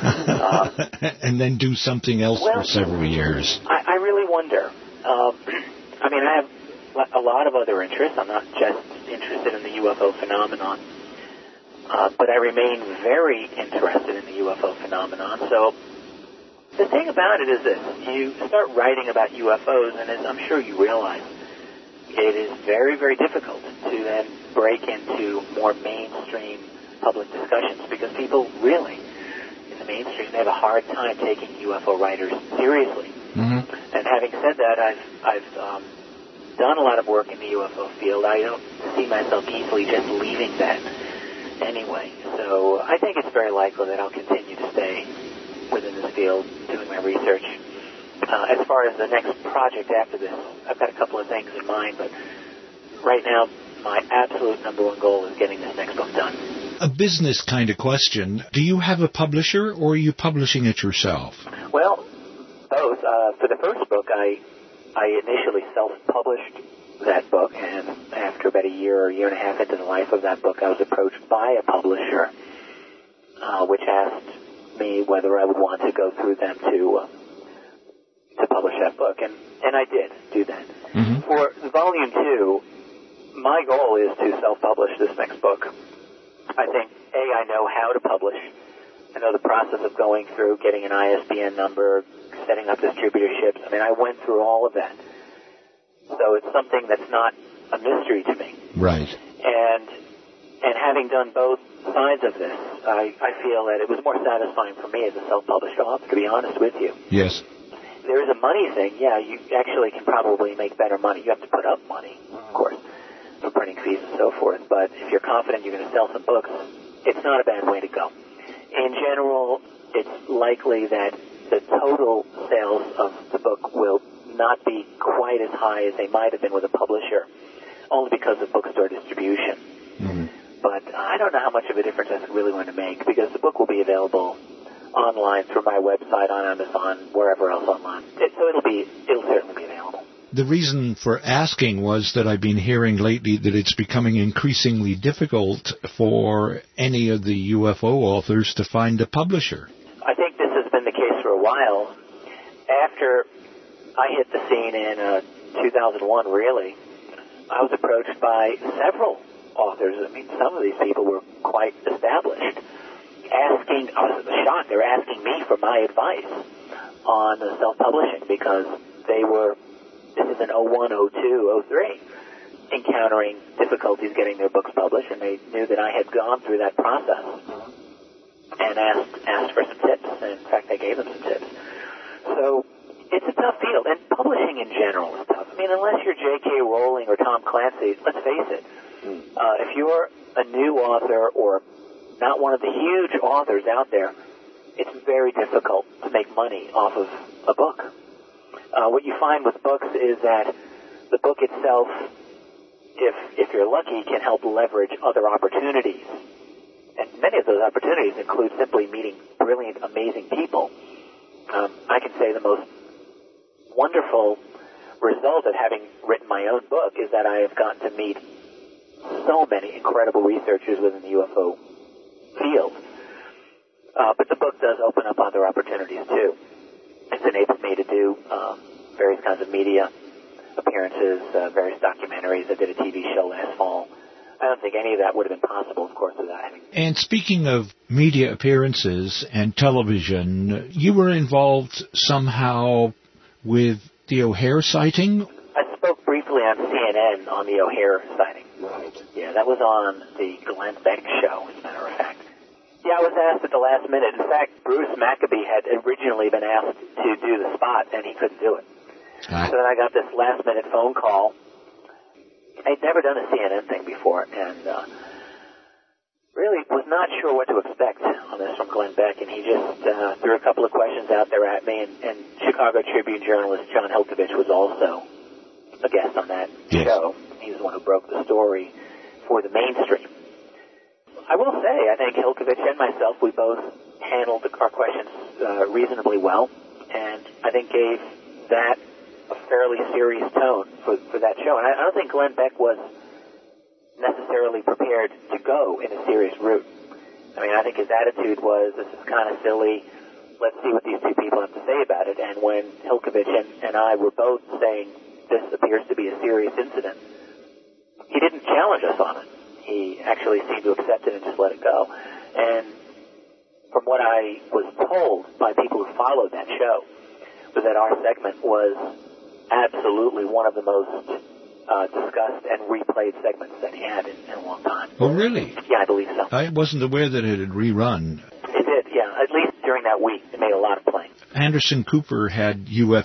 Speaker 9: And then do something else for several years.
Speaker 13: I really wonder. I have a lot of other interests. I'm not just interested in the UFO phenomenon. But I remain very interested in the UFO phenomenon. So the thing about it is this. You start writing about UFOs, and as I'm sure you realize, it is very, very difficult to then break into more mainstream public discussions because people really, in the mainstream, they have a hard time taking UFO writers seriously. Mm-hmm. And having said that, I've done a lot of work in the UFO field. I don't see myself easily just leaving that anyway. So I think it's very likely that I'll continue to stay within this field doing my research. As far as the next project after this, I've got a couple of things in mind, but right now my absolute number one goal is getting this next book done.
Speaker 9: A business kind of question. Do you have a publisher, or are you publishing it yourself?
Speaker 13: Well, both. For the first book, I initially self-published that book, and after about a year or year and a half into the life of that book, I was approached by a publisher, which asked me whether I would want to go through them to publish that book, and I did do that. Mm-hmm. For Volume 2, my goal is to self-publish this next book. I think, I know how to publish. I know the process of going through, getting an ISBN number, setting up distributorships. I went through all of that. So it's something that's not a mystery to me.
Speaker 9: Right.
Speaker 13: And having done both sides of this, I feel that it was more satisfying for me as a self-published author, to be honest with you.
Speaker 9: Yes.
Speaker 13: There is a money thing. Yeah, you actually can probably make better money. You have to put up money, of course, for printing fees and so forth. But if you're confident you're going to sell some books, it's not a bad way to go. In general, it's likely that the total sales of the book will not be quite as high as they might have been with a publisher, only because of bookstore distribution.
Speaker 9: Mm-hmm.
Speaker 13: But I don't know how much of a difference that's really going to make, because the book will be available online through my website, on Amazon, wherever else online. So it'll certainly be available.
Speaker 9: The reason for asking was that I've been hearing lately that it's becoming increasingly difficult for any of the UFO authors to find a publisher.
Speaker 13: I think this has been the case for a while. After I hit the scene in 2001, really, I was approached by several authors. I mean, some of these people were quite established. I was shocked. They were asking me for my advice on self-publishing, because this is in 01, 02, 03, encountering difficulties getting their books published, and they knew that I had gone through that process and asked for some tips. And in fact, I gave them some tips. So it's a tough field, and publishing in general is tough. I mean, unless you're J.K. Rowling or Tom Clancy, let's face it, if you're a new author or not one of the huge authors out there, it's very difficult to make money off of a book. What you find with books is that the book itself, if you're lucky, can help leverage other opportunities. And many of those opportunities include simply meeting brilliant, amazing people. I can say the most wonderful result of having written my own book is that I have gotten to meet so many incredible researchers within the UFO field. But the book does open up other opportunities, too. It's enabled me to do various kinds of media appearances, various documentaries. I did a TV show last fall. I don't think any of that would have been possible, of course, without having...
Speaker 9: And speaking of media appearances and television, you were involved somehow with the O'Hare sighting?
Speaker 13: I spoke briefly on CNN on the O'Hare sighting. Right. Yeah, that was on the Glenn Beck show, as a matter of fact. Yeah, I was asked at the last minute. In fact, Bruce Maccabee had originally been asked to do the spot, and he couldn't do it. So then I got this last-minute phone call. I'd never done a CNN thing before, and really was not sure what to expect on this from Glenn Beck, and he just threw a couple of questions out there at me, and Chicago Tribune journalist John Hilkovich was also a guest on that show. He was the one who broke the story for the mainstream. I will say, I think Hilkovich and myself, we both handled our questions reasonably well, and I think gave that a fairly serious tone for that show. And I don't think Glenn Beck was necessarily prepared to go in a serious route. I mean, I think his attitude was, this is kind of silly, let's see what these two people have to say about it. And when Hilkovich and I were both saying this appears to be a serious incident, he didn't challenge us on it. He actually seemed to accept it and just let it go. And from what I was told by people who followed that show, was that our segment was absolutely one of the most discussed and replayed segments that he had in a long time.
Speaker 9: Oh, really?
Speaker 13: Yeah, I believe so.
Speaker 9: I wasn't aware that it had rerun.
Speaker 13: It did, yeah. At least during that week, it made a lot of play.
Speaker 9: Anderson Cooper had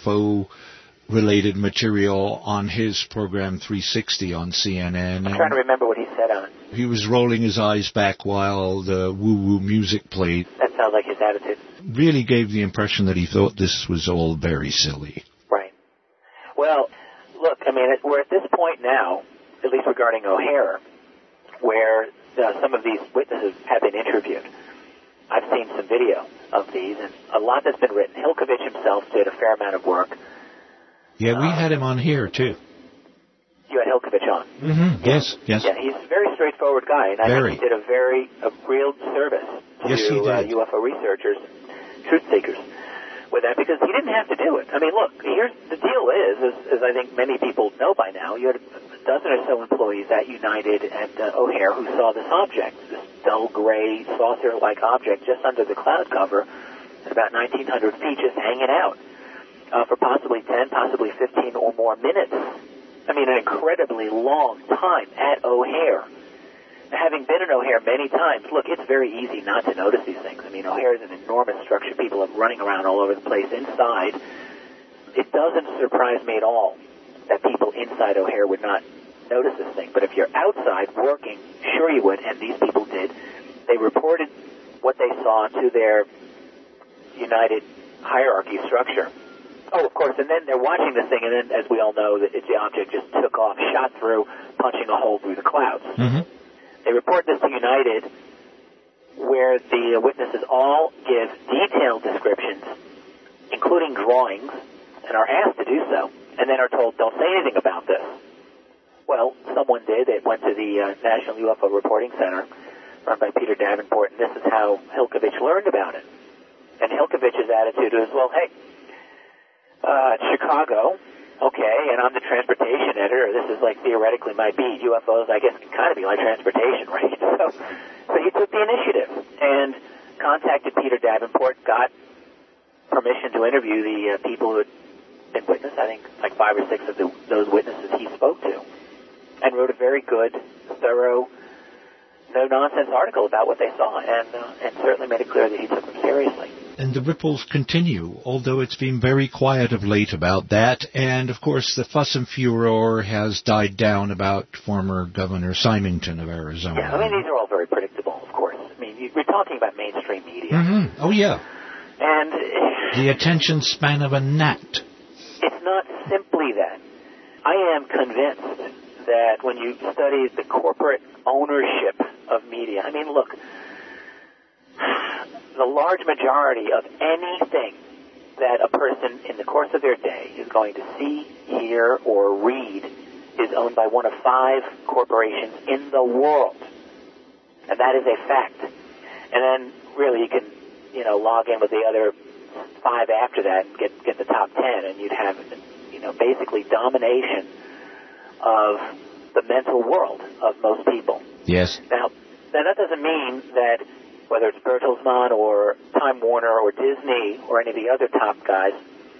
Speaker 9: UFO-related material on his program 360 on CNN.
Speaker 13: I'm trying to remember what he said on it.
Speaker 9: He was rolling his eyes back while the woo-woo music played.
Speaker 13: That sounds like his attitude.
Speaker 9: Really gave the impression that he thought this was all very silly.
Speaker 13: Right. Well, look, I mean, we're at this point now, at least regarding O'Hare, where some of these witnesses have been interviewed. I've seen some video of these, and a lot that's been written. Hilkovich himself did a fair amount of work.
Speaker 9: Yeah, we had him on here, too.
Speaker 13: You had Hilkovich on?
Speaker 9: Mm-hmm. Yes.
Speaker 13: Yeah, he's a very straightforward guy, and I think he did a real service to UFO researchers, truth seekers, with that, because he didn't have to do it. I mean, look, here's the deal is, as I think many people know by now, you had a dozen or so employees at United and O'Hare who saw this object, this dull gray saucer-like object just under the cloud cover at about 1,900 feet, just hanging out for possibly 10, possibly 15 or more minutes. I mean, an incredibly long time at O'Hare. having been in O'Hare many times, look, it's very easy not to notice these things. I mean, O'Hare is an enormous structure. People are running around all over the place inside. It doesn't surprise me at all that people inside O'Hare would not notice this thing. But if you're outside working, sure you would, and these people did. They reported what they saw to their United hierarchy structure. Oh, of course, and then they're watching this thing, and then, as we all know, the object just took off, shot through, punching a hole through the clouds.
Speaker 9: Mm-hmm.
Speaker 13: They report this to United, where the witnesses all give detailed descriptions, including drawings, and are asked to do so, and then are told, don't say anything about this. Well, someone did. It went to the National UFO Reporting Center, run by Peter Davenport, and this is how Hilkovich learned about it. And Hilkovich's attitude was, well, hey, Chicago, okay, and I'm the transportation editor. This is like theoretically my beat. UFOs, I guess, can kind of be like transportation, right? So he took the initiative and contacted Peter Davenport, got permission to interview the people who had been witnessed, I think like 5 or 6 of those witnesses he spoke to, and wrote a very good, thorough, no-nonsense article about what they saw, and certainly made it clear that he took them seriously.
Speaker 9: And the ripples continue, although it's been very quiet of late about that. And, of course, the fuss and furor has died down about former Governor Symington of Arizona.
Speaker 13: Yeah, I mean, these are all very predictable, of course. I mean, we're talking about mainstream media.
Speaker 9: Mm-hmm. Oh, yeah.
Speaker 13: And
Speaker 9: the attention span of a gnat.
Speaker 13: It's not simply that. I am convinced that when you study the corporate ownership of media, I mean, look, the large majority of anything that a person in the course of their day is going to see, hear, or read is owned by one of 5 corporations in the world. And that is a fact. And then really you can, log in with the other 5 after that and get the top 10, and you'd have, basically domination of the mental world of most people.
Speaker 9: Yes.
Speaker 13: Now that doesn't mean that whether it's Bertelsmann or Time Warner or Disney or any of the other top guys,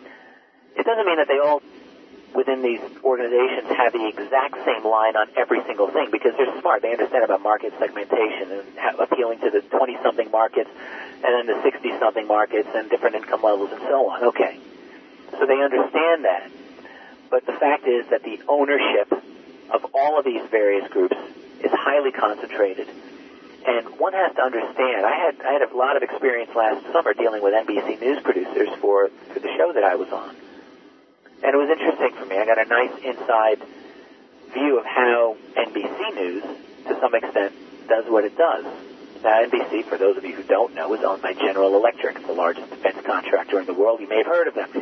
Speaker 13: it doesn't mean that they all within these organizations have the exact same line on every single thing, because they're smart. They understand about market segmentation and appealing to the 20-something markets and then the 60-something markets and different income levels and so on. Okay. So they understand that. But the fact is that the ownership of all of these various groups is highly concentrated. And one has to understand, I had a lot of experience last summer dealing with NBC News producers for the show that I was on. And it was interesting for me. I got a nice inside view of how NBC News, to some extent, does what it does. Now, NBC, for those of you who don't know, is owned by General Electric. It's the largest defense contractor in the world. You may have heard of them.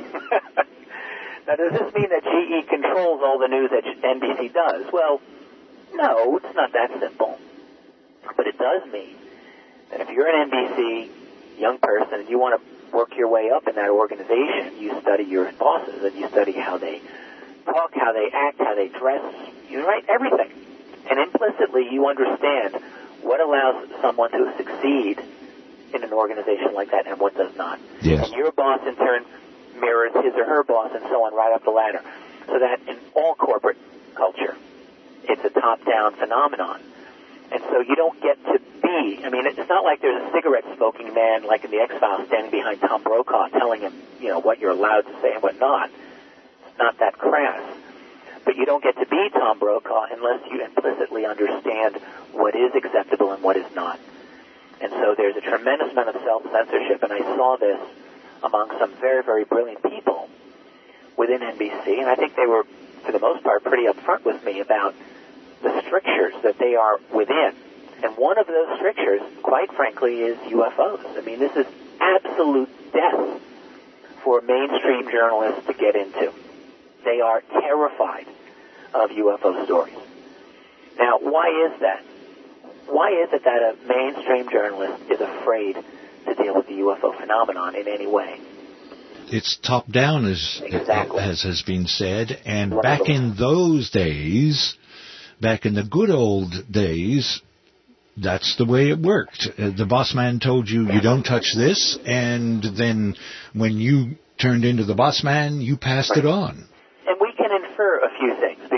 Speaker 13: Now, does this mean that GE controls all the news that NBC does? Well, no, it's not that simple. But it does mean that if you're an NBC young person and you want to work your way up in that organization, you study your bosses and you study how they talk, how they act, how they dress, right? Everything. And implicitly you understand what allows someone to succeed in an organization like that and what does not.
Speaker 9: Yes.
Speaker 13: And your boss in turn mirrors his or her boss and so on right up the ladder. So that in all corporate culture, it's a top-down phenomenon. And so you don't get to be, it's not like there's a cigarette-smoking man like in the X-Files standing behind Tom Brokaw telling him, what you're allowed to say and what not. It's not that crass. But you don't get to be Tom Brokaw unless you implicitly understand what is acceptable and what is not. And so there's a tremendous amount of self-censorship, and I saw this among some very, very brilliant people within NBC, and I think they were, for the most part, pretty upfront with me about the strictures that they are within. And one of those strictures, quite frankly, is UFOs. This is absolute death for mainstream journalists to get into. They are terrified of UFO stories. Now, why is that? Why is it that a mainstream journalist is afraid to deal with the UFO phenomenon in any way?
Speaker 9: It's top-down, as has been said, and back in those days, back in the good old days, that's the way it worked. The boss man told you, you don't touch this, and then when you turned into the boss man, you passed it on.
Speaker 13: And we can infer a few things,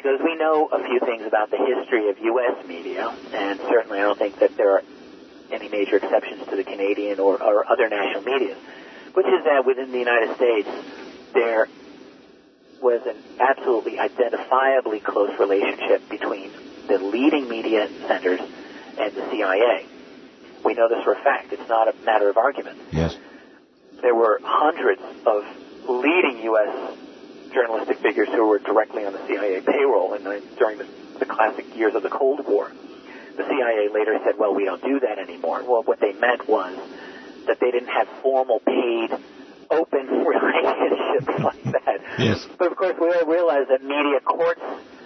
Speaker 13: because we know a few things about the history of U.S. media, and certainly I don't think that there are any major exceptions to the Canadian or other national media, which is that within the United States there was an absolutely identifiably close relationship between the leading media centers and the CIA. We know this for a fact. It's not a matter of argument.
Speaker 9: Yes.
Speaker 13: There were hundreds of leading U.S. journalistic figures who were directly on the CIA payroll during the classic years of the Cold War. The CIA later said, well, we don't do that anymore. Well, what they meant was that they didn't have formal, paid, open relationships like that.
Speaker 9: Yes.
Speaker 13: But, of course, we all realize that media courts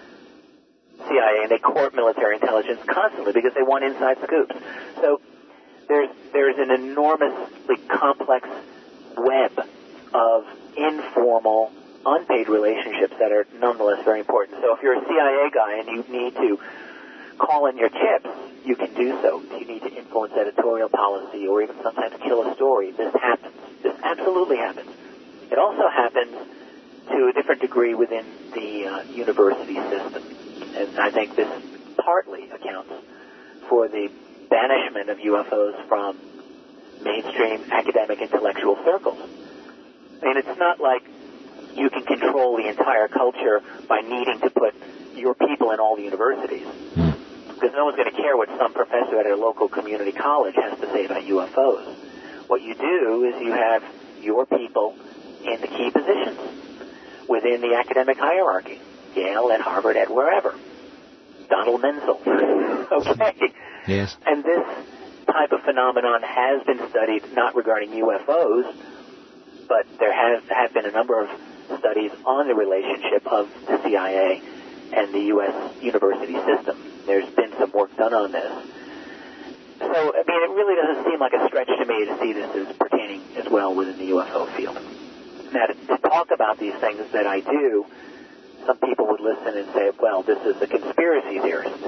Speaker 13: CIA and they court military intelligence constantly because they want inside scoops. So there's an enormously complex web of informal, unpaid relationships that are nonetheless very important. So if you're a CIA guy and you need to call in your chips, you can do so. If you need to influence editorial policy or even sometimes kill a story, this happens. This absolutely happens. It also happens to a different degree within the university system. And I think this partly accounts for the banishment of UFOs from mainstream academic intellectual circles. I mean, it's not like you can control the entire culture by needing to put your people in all the universities. Because no one's going to care what some professor at a local community college has to say about UFOs. What you do is you have your people in the key positions within the academic hierarchy. Yale, at Harvard, at wherever. Donald Menzel. Okay?
Speaker 9: Yes.
Speaker 13: And this type of phenomenon has been studied not regarding UFOs, but there have been a number of studies on the relationship of the CIA and the U.S. university system. There's been some work done on this. So, I mean, it really doesn't seem like a stretch to me to see this as pertaining as well within the UFO field. Now, to talk about these things that I do, some people would listen and say, well, this is a conspiracy theorist,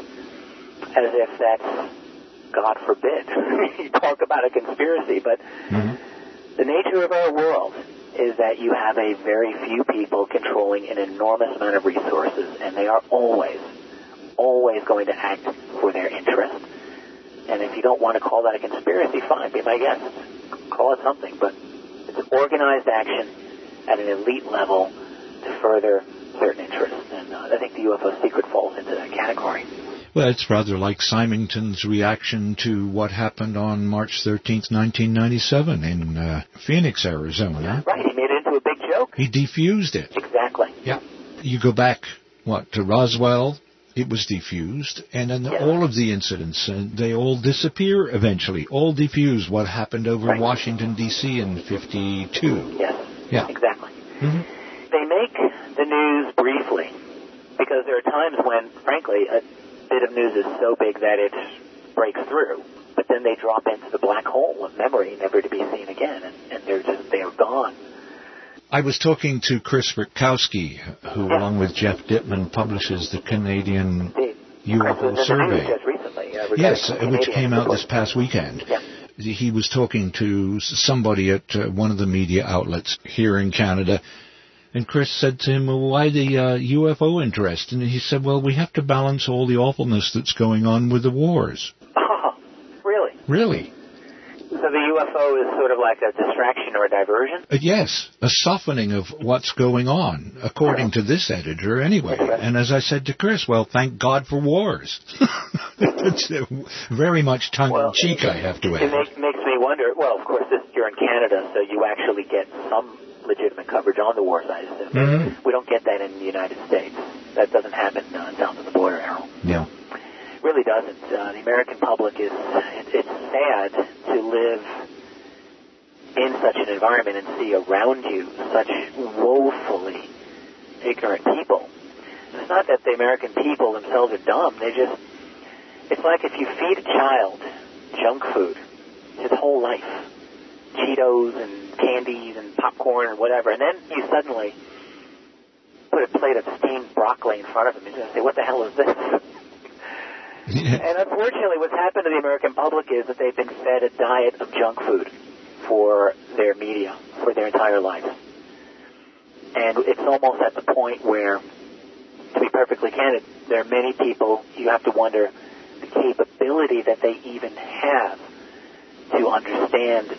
Speaker 13: as if that's, God forbid, you talk about a conspiracy, but the nature of our world is that you have a very few people controlling an enormous amount of resources, and they are always going to act for their interest. And if you don't want to call that a conspiracy, fine, be my guest. Call it something, but it's organized action at an elite level to further certain interests. And I think the UFO secret falls into that category.
Speaker 9: Well, it's rather like Symington's reaction to what happened on March 13th, 1997 in Phoenix, Arizona.
Speaker 13: Right, he made it into a big joke.
Speaker 9: He defused it.
Speaker 13: Exactly.
Speaker 9: Yeah. You go back, to Roswell, it was defused, and then all of the incidents, they all disappear eventually, all defuse what happened over Washington, D.C. in 52.
Speaker 13: Yes, exactly.
Speaker 9: Mm-hmm.
Speaker 13: They make the news briefly, because there are times when, frankly, a bit of news is so big that it breaks through, but then they drop into the black hole of memory, never to be seen again, and they are gone.
Speaker 9: I was talking to Chris Rutkowski, who, along with Jeff Dittman, publishes the Canadian UFO Survey.
Speaker 13: Just recently,
Speaker 9: yes, which came out this past weekend.
Speaker 13: Yeah.
Speaker 9: He was talking to somebody at one of the media outlets here in Canada, and Chris said to him, well, why the UFO interest? And he said, well, we have to balance all the awfulness that's going on with the wars.
Speaker 13: Oh, really?
Speaker 9: Really.
Speaker 13: So the UFO is sort of like a distraction or a diversion?
Speaker 9: Yes, a softening of what's going on, according to this editor anyway. And as I said to Chris, well, thank God for wars. It's very much tongue-in-cheek, I have to add.
Speaker 13: It makes me wonder, well, of course, you're in Canada, so you actually get some legitimate coverage on the wars, I assume. Mm-hmm. We don't get that in the United States. That doesn't happen south of the border, Errol.
Speaker 9: Yeah.
Speaker 13: Really doesn't. The American public it's sad to live in such an environment and see around you such woefully ignorant people. It's not that the American people themselves are dumb. It's like if you feed a child junk food his whole life, Cheetos and candies and popcorn and whatever, and then you suddenly put a plate of steamed broccoli in front of him. He's going to say, what the hell is this? And unfortunately, what's happened to the American public is that they've been fed a diet of junk food for their media, for their entire life. And it's almost at the point where, to be perfectly candid, there are many people you have to wonder the capability that they even have to understand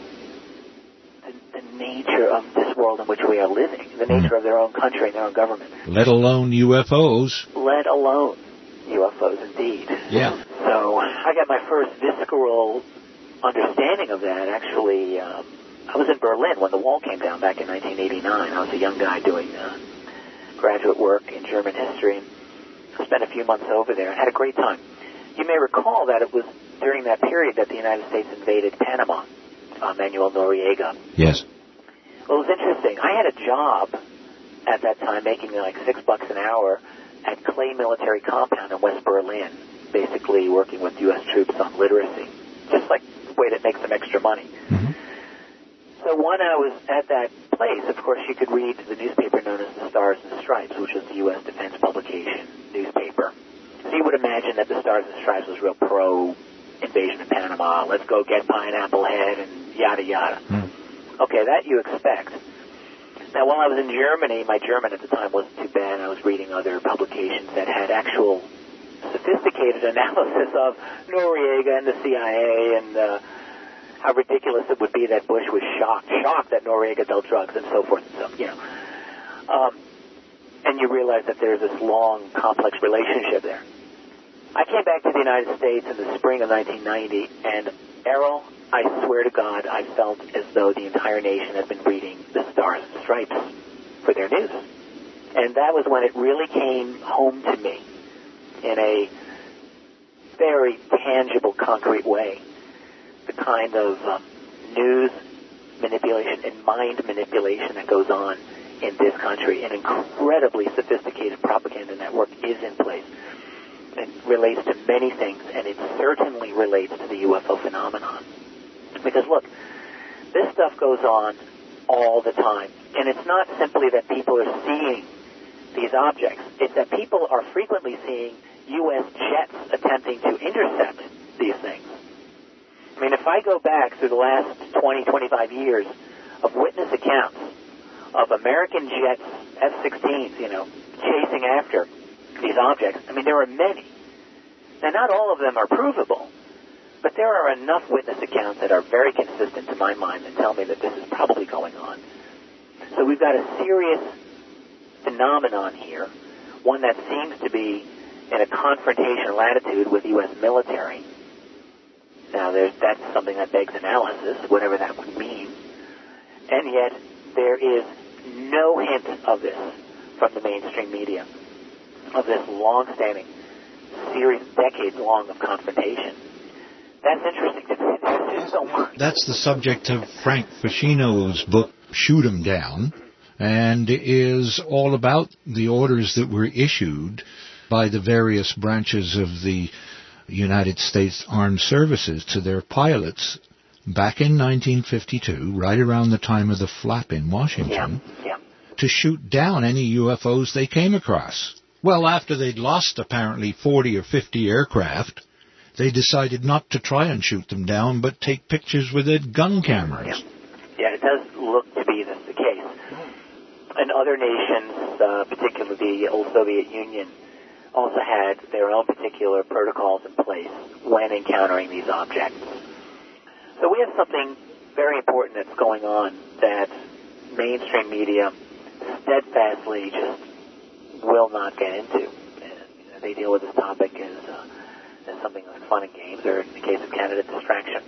Speaker 13: the nature of this world in which we are living, the nature of their own country and their own government.
Speaker 9: Let alone UFOs.
Speaker 13: Let alone UFOs, indeed.
Speaker 9: Yeah.
Speaker 13: So I got my first visceral understanding of that, actually. I was in Berlin when the wall came down back in 1989. I was a young guy doing graduate work in German history. I spent a few months over there and had a great time. You may recall that it was during that period that the United States invaded Panama, Manuel Noriega.
Speaker 9: Yes.
Speaker 13: Well, it was interesting. I had a job at that time making like $6 an hour at Clay Military Compound in West Berlin, basically working with U.S. troops on literacy, just like a way to make some extra money.
Speaker 9: Mm-hmm.
Speaker 13: So when I was at that place, of course, you could read the newspaper known as the Stars and Stripes, which was the U.S. Defense Publication newspaper. So you would imagine that the Stars and Stripes was real pro-invasion of Panama. Let's go get Pineapple Head and yada, yada. Okay, that you expect. Now, while I was in Germany, my German at the time wasn't too bad. I was reading other publications that had actual sophisticated analysis of Noriega and the CIA and how ridiculous it would be that Bush was shocked that Noriega dealt drugs and so forth and so, you know. And you realize that there's this long, complex relationship there. I came back to the United States in the spring of 1990, and Errol, I swear to God, I felt as though the entire nation had been reading the Stars and Stripes for their news. And that was when it really came home to me in a very tangible, concrete way. The kind of news manipulation and mind manipulation that goes on in this country. An incredibly sophisticated propaganda network is in place. It relates to many things, and it certainly relates to the UFO phenomenon. Because, look, this stuff goes on all the time. And it's not simply that people are seeing these objects. It's that people are frequently seeing U.S. jets attempting to intercept these things. I mean, if I go back through the last 20, 25 years of witness accounts of American jets, F-16s, you know, chasing after these objects, I mean, there are many. Now, not all of them are provable, but there are enough witness accounts that are very consistent to my mind and tell me that this is probably going on. So we've got a serious phenomenon here, one that seems to be in a confrontation latitude with the U.S. military. Now, that's something that begs analysis, whatever that would mean. And yet, there is no hint of this from the mainstream media, of this long-standing series, decades-long of confrontation. That's interesting to me. There's so much.
Speaker 9: That's the subject of Frank Ficino's book, Shoot 'Em Down, and is all about the orders that were issued by the various branches of the United States Armed Services to their pilots back in 1952, right around the time of the flap in Washington, to shoot down any UFOs they came across. Well, after they'd lost apparently 40 or 50 aircraft, they decided not to try and shoot them down, but take pictures with their gun cameras.
Speaker 13: Yeah, it does look to be the case. And other nations, particularly the old Soviet Union, also had their own particular protocols in place when encountering these objects. So we have something very important that's going on that mainstream media steadfastly just will not get into. And they deal with this topic as something like fun and games, or in the case of Canada, distraction.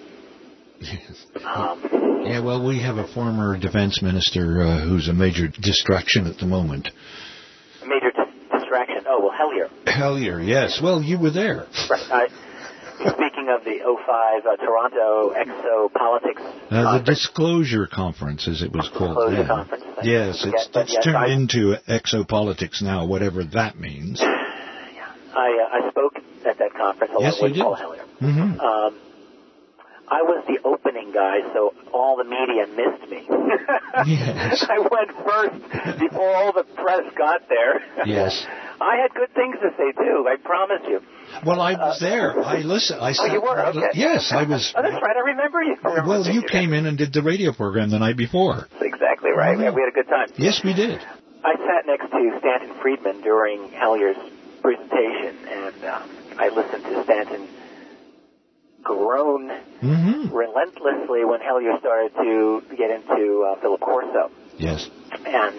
Speaker 9: Yeah, well, we have a former defense minister who's a major distraction at the moment.
Speaker 13: A major distraction? Oh, well, Hellier.
Speaker 9: Hellier, yes. Well, you were there.
Speaker 13: Right. Speaking of the 05 Toronto Exopolitics
Speaker 9: the Disclosure Conference, as it was called then.
Speaker 13: Disclosure Conference.
Speaker 9: Yes, it's turned into Exopolitics now, whatever that means.
Speaker 13: Yeah. I spoke at that conference along with Paul Hellier.
Speaker 9: Mm-hmm.
Speaker 13: I was the opening guy, so all the media missed me.
Speaker 9: Yes.
Speaker 13: I went first before all the press got there.
Speaker 9: Yes.
Speaker 13: I had good things to say, too, I promise you.
Speaker 9: Well, I was there. I listened.
Speaker 13: You were? Okay.
Speaker 9: Yes, I was.
Speaker 13: Oh, that's right. I remember you.
Speaker 9: Well, you came in and did the radio program the night before.
Speaker 13: That's exactly right. We had a good time.
Speaker 9: Yes, we did.
Speaker 13: I sat next to Stanton Friedman during Hellier's presentation, and I listened to Stanton groan relentlessly when Hellyer started to get into Philip Corso.
Speaker 9: Yes.
Speaker 13: And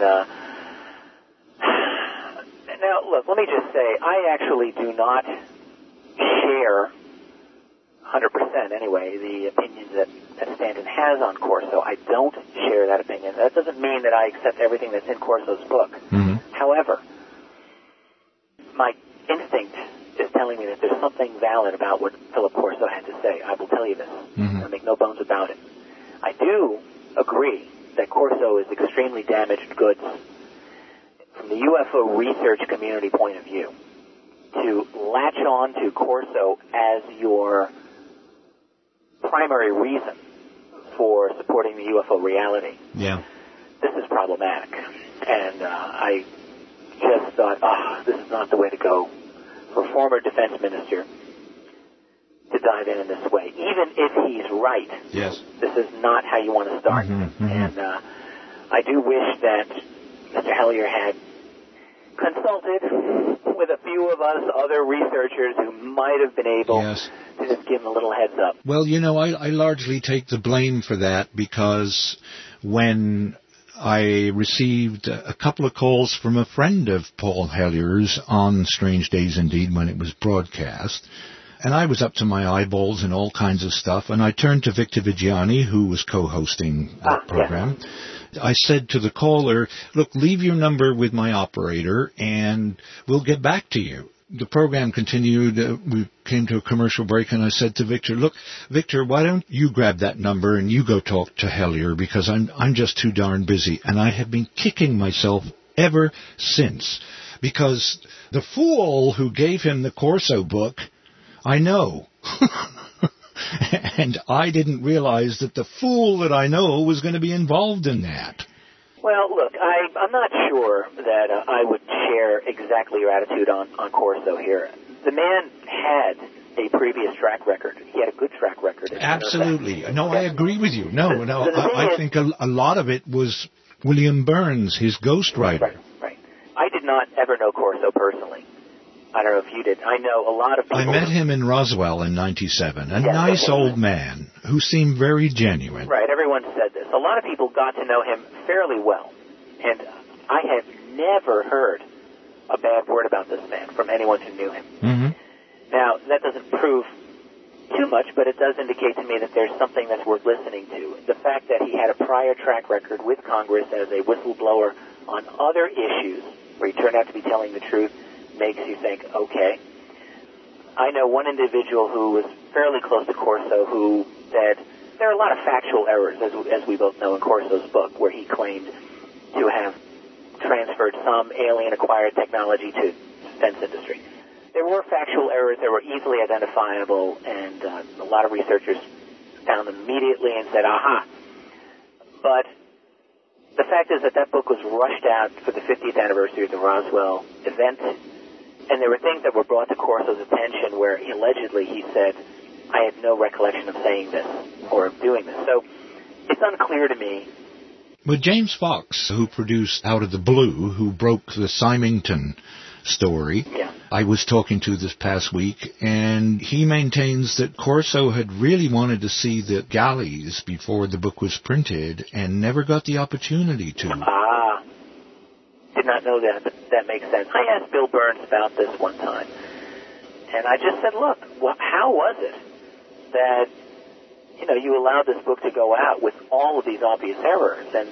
Speaker 13: now, look, let me just say, I actually do not share 100% anyway the opinions that Stanton has on Corso. I don't share that opinion. That doesn't mean that I accept everything that's in Corso's book. However, my instinct is telling me that there's something valid about what Philip Corso had to say. I will tell you this. I make no bones about it. I do agree that Corso is extremely damaged goods from the UFO research community point of view. To latch on to Corso as your primary reason for supporting the UFO reality.
Speaker 9: Yeah.
Speaker 13: This is problematic. And I just thought, this is not the way to go for a former defense minister to dive in this way. Even if he's right,
Speaker 9: yes,
Speaker 13: this is not how you want to start. And I do wish that Mr. Hellyer had consulted with a few of us other researchers who might have been able to just give him a little heads up.
Speaker 9: Well, you know, I largely take the blame for that because when I received a couple of calls from a friend of Paul Hellyer's on Strange Days Indeed when it was broadcast, and I was up to my eyeballs in all kinds of stuff, and I turned to Victor Vigiani, who was co-hosting the program. I said to the caller, look, leave your number with my operator, and we'll get back to you. The program continued. We came to a commercial break, and I said to Victor, look, Victor, why don't you grab that number and you go talk to Hellyer, because I'm just too darn busy. And I have been kicking myself ever since, because the fool who gave him the Corso book, I know. And I didn't realize that the fool that I know was going to be involved in that.
Speaker 13: Well, look, I'm not sure that I would share exactly your attitude on Corso here. The man had a previous track record. He had a good track record.
Speaker 9: Absolutely. No, I agree with you. No, I think a lot of it was William Burns, his ghostwriter.
Speaker 13: Right. I did not ever know Corso personally. I don't know if you did. I know a lot of people.
Speaker 9: I met him in Roswell in '97. A nice old man who seemed very genuine.
Speaker 13: Right. Everyone said this. A lot of people got to know him fairly well. And I have never heard a bad word about this man from anyone who knew him. Now, that doesn't prove too much, but it does indicate to me that there's something that's worth listening to. The fact that he had a prior track record with Congress as a whistleblower on other issues where he turned out to be telling the truth makes you think, okay. I know one individual who was fairly close to Corso who said there are a lot of factual errors, as we both know in Corso's book, where he claimed to have transferred some alien-acquired technology to the defense industry. There were factual errors that were easily identifiable, and a lot of researchers found them immediately and said, aha. But the fact is that book was rushed out for the 50th anniversary of the Roswell event, and there were things that were brought to Corso's attention where allegedly he said, I had no recollection of saying this or of doing this. So it's unclear to me.
Speaker 9: But James Fox, who produced Out of the Blue, who broke the Symington story, I was talking to this past week, and he maintains that Corso had really wanted to see the galleys before the book was printed and never got the opportunity to.
Speaker 13: Did not know that, but that makes sense. I asked Bill Burns about this one time, and I just said, look, how was it that, you allowed this book to go out with all of these obvious errors? And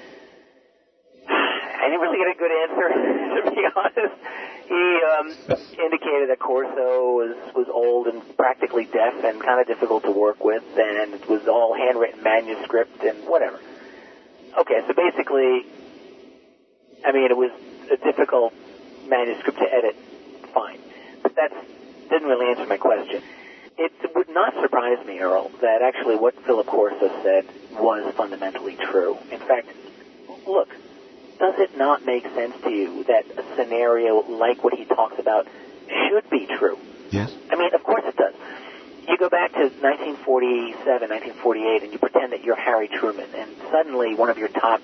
Speaker 13: I didn't really get a good answer, to be honest. He indicated that Corso was old and practically deaf and kind of difficult to work with, and it was all handwritten manuscript and whatever. Okay, so basically, it was a difficult manuscript to edit, fine. But that didn't really answer my question. It would not surprise me, Earl, that actually what Philip Corso said was fundamentally true. In fact, look, does it not make sense to you that a scenario like what he talks about should be true?
Speaker 9: Yes.
Speaker 13: Of course it does. You go back to 1947, 1948, and you pretend that you're Harry Truman, and suddenly one of your top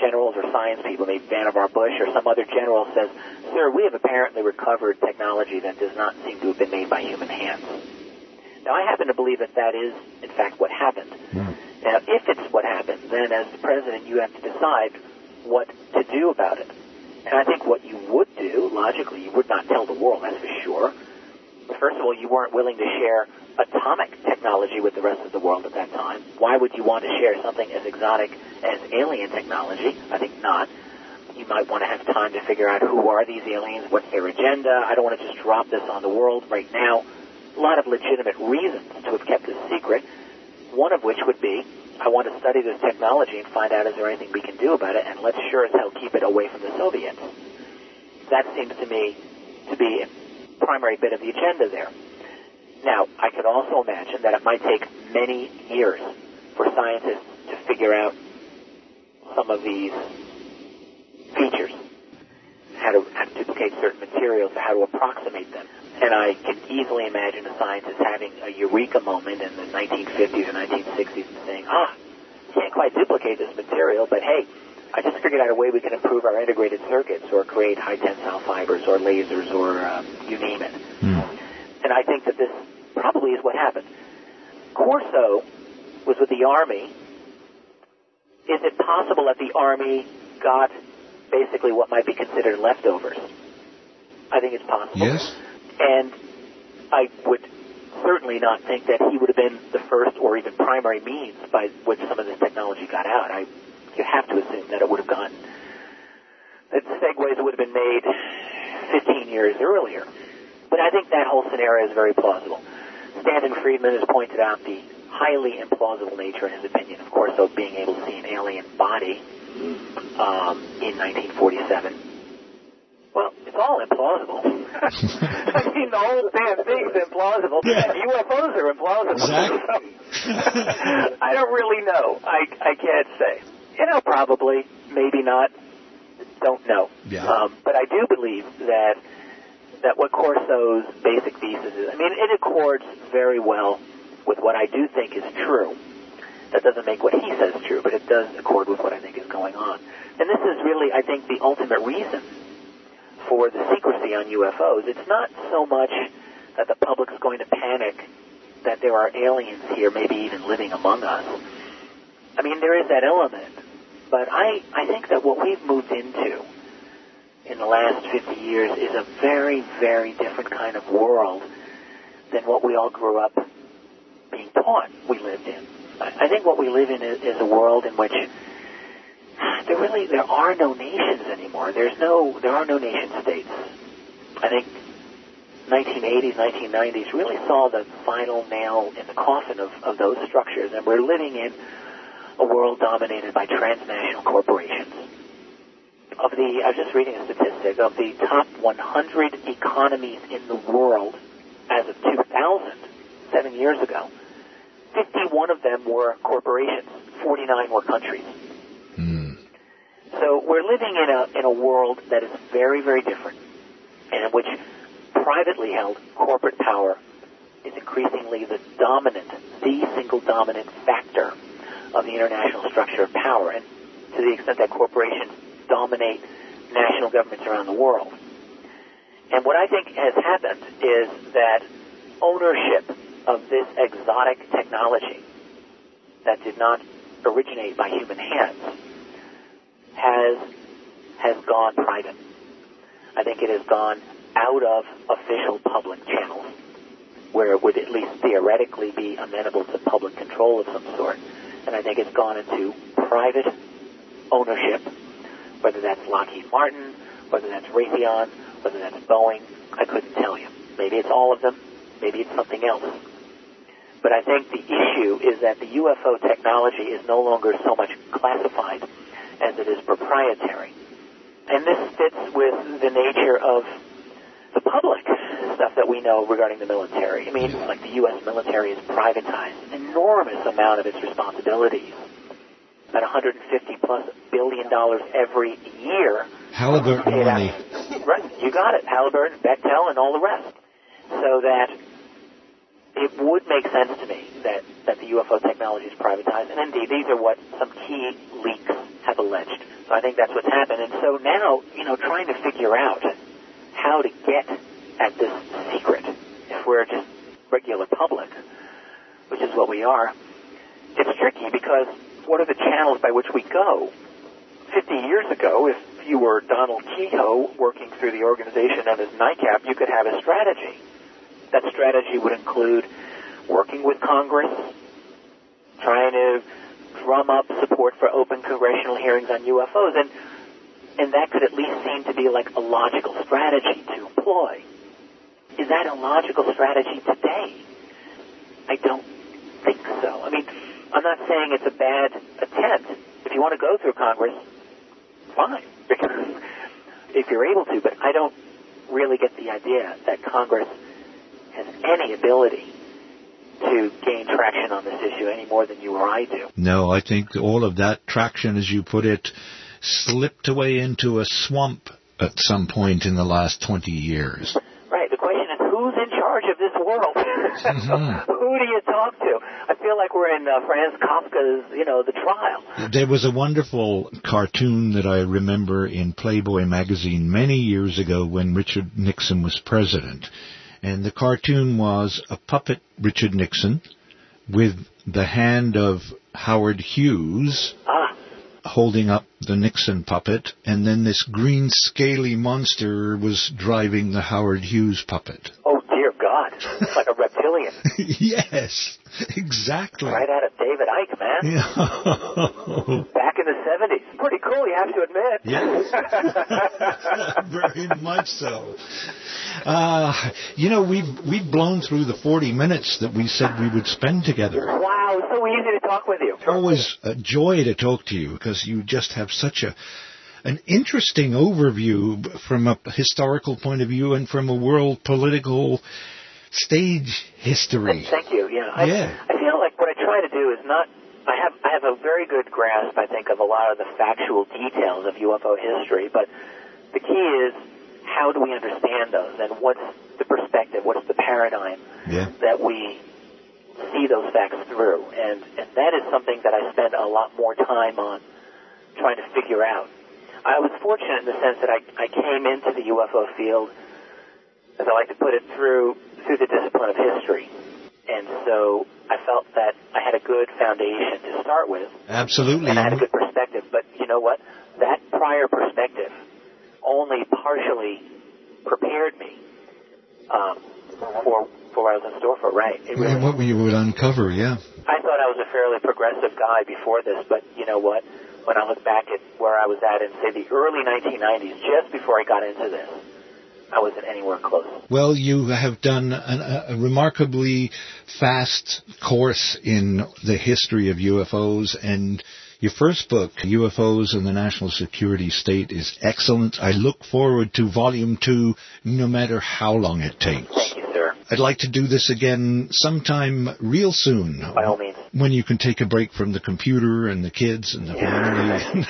Speaker 13: generals or science people, maybe Vannevar Bush or some other general says, "Sir, we have apparently recovered technology that does not seem to have been made by human hands." Now, I happen to believe that that is, in fact, what happened. Now, if it's what happened, then as the president, you have to decide what to do about it. And I think what you would do, logically, you would not tell the world, that's for sure. But first of all, you weren't willing to share atomic technology with the rest of the world at that time. Why would you want to share something as exotic as alien technology? I think not. You might want to have time to figure out who are these aliens, what's their agenda. I don't want to just drop this on the world right now. A lot of legitimate reasons to have kept this secret, one of which would be, I want to study this technology and find out is there anything we can do about it, and let's sure as hell keep it away from the Soviets. That seems to me to be a primary bit of the agenda there. Now, I could also imagine that it might take many years for scientists to figure out some of these features, how to duplicate certain materials, or how to approximate them. And I can easily imagine a scientist having a eureka moment in the 1950s or 1960s and saying, can't quite duplicate this material, but hey, I just figured out a way we can improve our integrated circuits or create high tensile fibers or lasers or you name it. And I think that this probably is what happened. Corso was with the Army. Is it possible that the Army got basically what might be considered leftovers? I think it's possible.
Speaker 9: Yes.
Speaker 13: And I would certainly not think that he would have been the first or even primary means by which some of this technology got out. You have to assume that it would have gone, that segues would have been made 15 years earlier. But I think that whole scenario is very plausible. Stanton Friedman has pointed out the highly implausible nature, in his opinion, of course, of being able to see an alien body in 1947. Well, it's all implausible. I mean, the whole damn thing's implausible. Yeah. UFOs are implausible. Exactly. I don't really know. I can't say. Probably, maybe not. Don't know. Yeah. But I do believe that what Corso's basic thesis is, I mean, it accords very well with what I do think is true. That doesn't make what he says true, but it does accord with what I think is going on. And this is really, I think, the ultimate reason for the secrecy on UFOs. It's not so much that the public's going to panic that there are aliens here, maybe even living among us. I mean, there is that element. But I think that what we've moved into in the last 50 years is a very, very different kind of world than what we all grew up being taught we lived in. I think what we live in is a world in which there are no nations anymore. There are no nation states. I think 1980s, 1990s really saw the final nail in the coffin of those structures, and we're living in a world dominated by transnational corporations. I was just reading a statistic of the top 100 economies in the world as of 2000, 7 years ago. 51 of them were corporations, 49 were countries. So we're living in a world that is very, very different, and in which privately held corporate power is increasingly the single dominant factor of the international structure of power, and to the extent that corporations dominate national governments around the world. And what I think has happened is that ownership of this exotic technology that did not originate by human hands has gone private. I think it has gone out of official public channels, where it would at least theoretically be amenable to public control of some sort. And I think it's gone into private ownership, whether that's Lockheed Martin, whether that's Raytheon, whether that's Boeing. I couldn't tell you. Maybe it's all of them. Maybe it's something else. But I think the issue is that the UFO technology is no longer so much classified as it is proprietary. And this fits with the nature of the public stuff that we know regarding the military. I mean, like the U.S. military has privatized an enormous amount of its responsibilities, about $150+ billion every year.
Speaker 9: Halliburton money.
Speaker 13: Right, you got it. Halliburton, Bechtel, and all the rest. So that it would make sense to me that the UFO technology is privatized. And indeed, these are what some key leaks have have alleged. So I think that's what's happened. And so now, trying to figure out how to get at this secret, if we're just regular public, which is what we are, it's tricky because what are the channels by which we go? 50 years ago, if you were Donald Kehoe working through the organization of his NICAP, you could have a strategy. That strategy would include working with Congress, trying to drum up support for open congressional hearings on UFOs, and that could at least seem to be like a logical strategy to employ. Is that a logical strategy today? I don't think so. I mean, I'm not saying it's a bad attempt. If you want to go through Congress, fine, because if you're able to, but I don't really get the idea that Congress has any ability to gain traction on this issue any more than you or I do.
Speaker 9: No, I think all of that traction, as you put it, slipped away into a swamp at some point in the last 20 years.
Speaker 13: Right. The question is, who's in charge of this world?
Speaker 9: Mm-hmm.
Speaker 13: Who do you talk to? I feel like we're in Franz Kafka's, The Trial.
Speaker 9: There was a wonderful cartoon that I remember in Playboy magazine many years ago when Richard Nixon was president. And the cartoon was a puppet Richard Nixon with the hand of Howard Hughes holding up the Nixon puppet, and then this green scaly monster was driving the Howard Hughes puppet.
Speaker 13: Oh, dear God. It's like a reptilian.
Speaker 9: Yes, exactly.
Speaker 13: Right out of David Icke, man.
Speaker 9: Yeah.
Speaker 13: Back in the 70s. Pretty cool, you have to admit.
Speaker 9: Yes. Very much so. We've blown through the 40 minutes that we said we would spend together.
Speaker 13: Wow, it's so easy to talk with you.
Speaker 9: Always a joy to talk to you because you just have such an interesting overview from a historical point of view and from a world political stage history.
Speaker 13: Thank you. Yeah. I feel like what I try to do is not. I have a very good grasp, I think, of a lot of the factual details of UFO history, but the key is how do we understand those, and what's the perspective, what's the paradigm that we see those facts through, and that is something that I spend a lot more time on trying to figure out. I was fortunate in the sense that I came into the UFO field, as I like to put it, through the discipline of history. And so I felt that I had a good foundation to start with.
Speaker 9: Absolutely.
Speaker 13: And I had a good perspective. But you know what? That prior perspective only partially prepared me for what I was in store for, right?
Speaker 9: And what you would uncover, yeah.
Speaker 13: I thought I was a fairly progressive guy before this, but you know what? When I look back at where I was at in, say, the early 1990s, just before I got into this, I wasn't anywhere close.
Speaker 9: Well, you have done a remarkably fast course in the history of UFOs, and your first book, UFOs and the National Security State, is excellent. I look forward to Volume 2, no matter how long it takes.
Speaker 13: Thank you, sir.
Speaker 9: I'd like to do this again sometime real soon.
Speaker 13: By all means.
Speaker 9: When you can take a break from the computer and the kids and the family.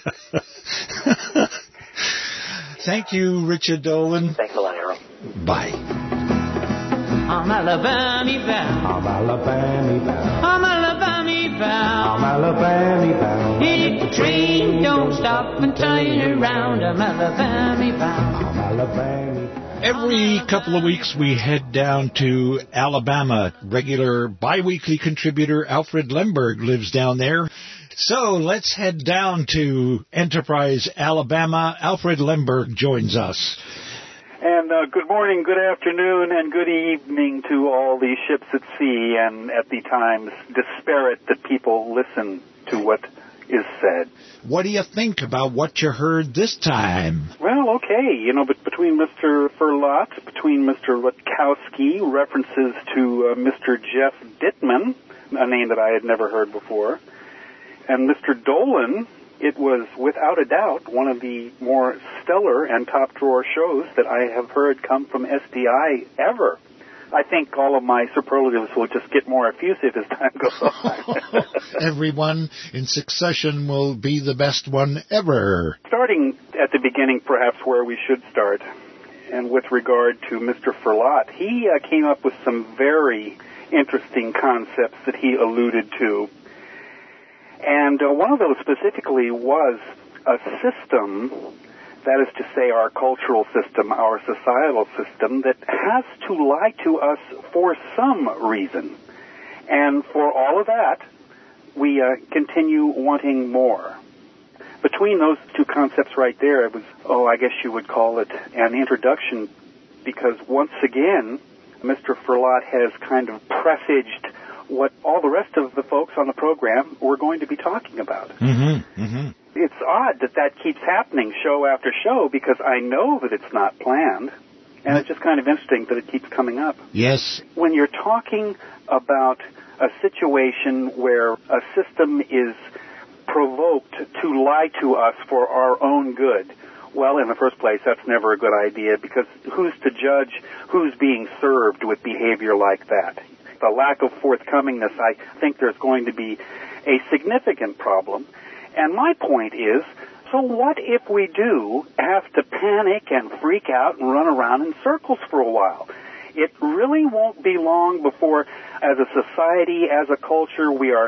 Speaker 9: Thank you, Richard Dolan.
Speaker 13: Thanks a lot, Errol.
Speaker 9: Bye.
Speaker 6: I'm Alabama bound.
Speaker 14: I'm Alabama bound.
Speaker 6: I'm Alabama bound.
Speaker 14: I'm Alabama bound.
Speaker 6: And if the train don't stop and turn around, I'm Alabama bound.
Speaker 14: I'm Alabama bound.
Speaker 9: Every couple of weeks we head down to Alabama. Regular bi-weekly contributor Alfred Lemberg lives down there. So let's head down to Enterprise, Alabama. Alfred Lemberg joins us.
Speaker 15: And good morning, good afternoon, and good evening to all the ships at sea and at the times disparate that people listen to what is said.
Speaker 9: What do you think about what you heard this time?
Speaker 15: Well, okay, but between Mr. Furlot, between Mr. Rutkowski, references to Mr. Jeff Dittman, a name that I had never heard before, and Mr. Dolan, it was without a doubt one of the more stellar and top-drawer shows that I have heard come from SDI ever. I think all of my superlatives will just get more effusive as time goes on.
Speaker 9: Everyone in succession will be the best one ever.
Speaker 15: Starting at the beginning, perhaps where we should start, and with regard to Mr. Furlot, he came up with some very interesting concepts that he alluded to. And one of those specifically was a system, that is to say our cultural system, our societal system, that has to lie to us for some reason. And for all of that, we continue wanting more. Between those two concepts right there, it was, I guess you would call it an introduction, because once again, Mr. Ferlat has kind of presaged what all the rest of the folks on the program were going to be talking about.
Speaker 9: Mm-hmm. Mm-hmm.
Speaker 15: It's odd that keeps happening show after show, because I know that it's not planned, and it's just kind of interesting that it keeps coming up.
Speaker 9: Yes.
Speaker 15: When you're talking about a situation where a system is provoked to lie to us for our own good, well, in the first place, that's never a good idea, because who's to judge who's being served with behavior like that? The lack of forthcomingness, I think there's going to be a significant problem. And my point is, so what if we do have to panic and freak out and run around in circles for a while? It really won't be long before, as a society, as a culture, we are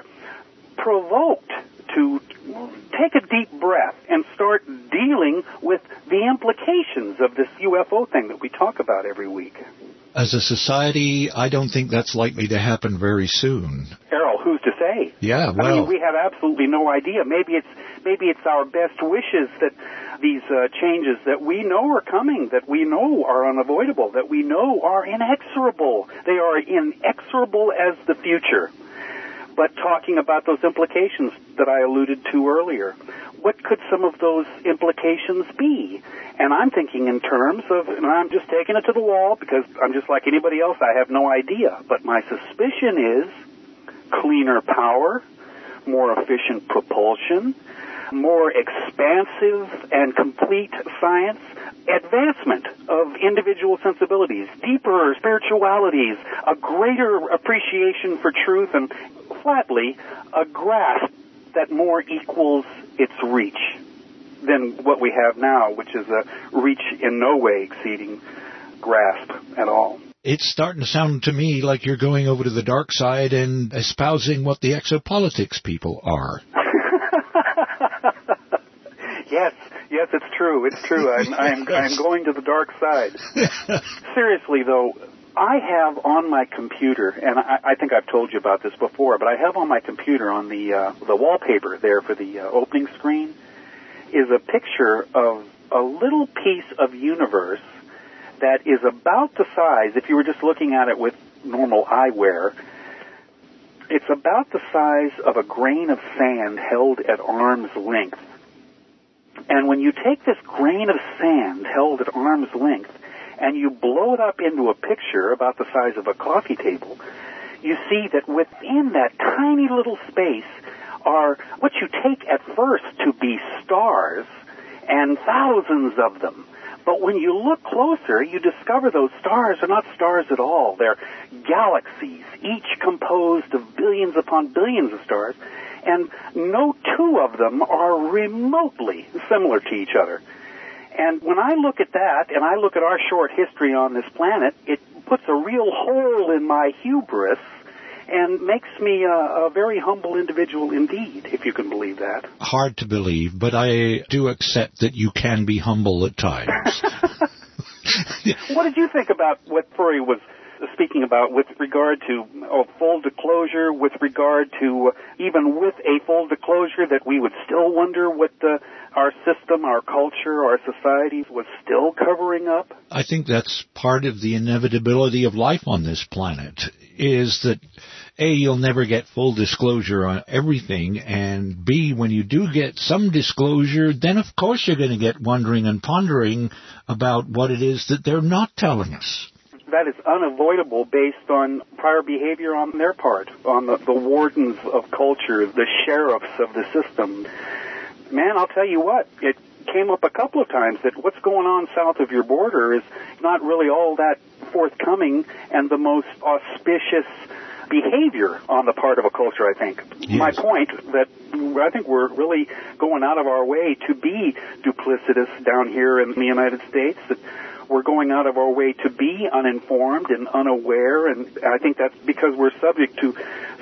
Speaker 15: provoked to take a deep breath and start dealing with the implications of this UFO thing that we talk about every week.
Speaker 9: As a society, I don't think that's likely to happen very soon.
Speaker 15: Errol, who's to say?
Speaker 9: Yeah, well,
Speaker 15: I mean, we have absolutely no idea. Maybe it's our best wishes that these changes that we know are coming, that we know are unavoidable, that we know are inexorable. They are inexorable as the future. But talking about those implications that I alluded to earlier, what could some of those implications be? And I'm thinking in terms of, and I'm just taking it to the wall because I'm just like anybody else, I have no idea. But my suspicion is cleaner power, more efficient propulsion, more expansive and complete science, advancement of individual sensibilities, deeper spiritualities, a greater appreciation for truth, and flatly, a grasp that more equals its reach than what we have now, which is a reach in no way exceeding grasp at all.
Speaker 9: It's starting to sound to me like you're going over to the dark side and espousing what the exopolitics people are.
Speaker 15: Yes, it's true. It's true. I'm going to the dark side. Seriously, though, I have on my computer, and I think I've told you about this before, but I have on my computer on the wallpaper there for the opening screen is a picture of a little piece of universe that is about the size, if you were just looking at it with normal eyewear, it's about the size of a grain of sand held at arm's length. And when you take this grain of sand held at arm's length and you blow it up into a picture about the size of a coffee table, you see that within that tiny little space are what you take at first to be stars, and thousands of them. But when you look closer, you discover those stars are not stars at all. They're galaxies, each composed of billions upon billions of stars, and no two of them are remotely similar to each other. And when I look at that, and I look at our short history on this planet, it puts a real hole in my hubris and makes me a very humble individual indeed, if you can believe that.
Speaker 9: Hard to believe, but I do accept that you can be humble at times.
Speaker 15: What did you think about what Furry was speaking about with regard to full disclosure, with regard to even with a full disclosure that we would still wonder what our system, our culture, our society was still covering up?
Speaker 9: I think that's part of the inevitability of life on this planet, is that A, you'll never get full disclosure on everything, and B, when you do get some disclosure, then of course you're going to get wondering and pondering about what it is that they're not telling us.
Speaker 15: That is unavoidable based on prior behavior on their part, on the wardens of culture, the sheriffs of the system. Man, I'll tell you what, it came up a couple of times that what's going on south of your border is not really all that forthcoming and the most auspicious behavior on the part of a culture, I think. Yes. My point that I think we're really going out of our way to be duplicitous down here in the United States, that we're going out of our way to be uninformed and unaware, and I think that's because we're subject to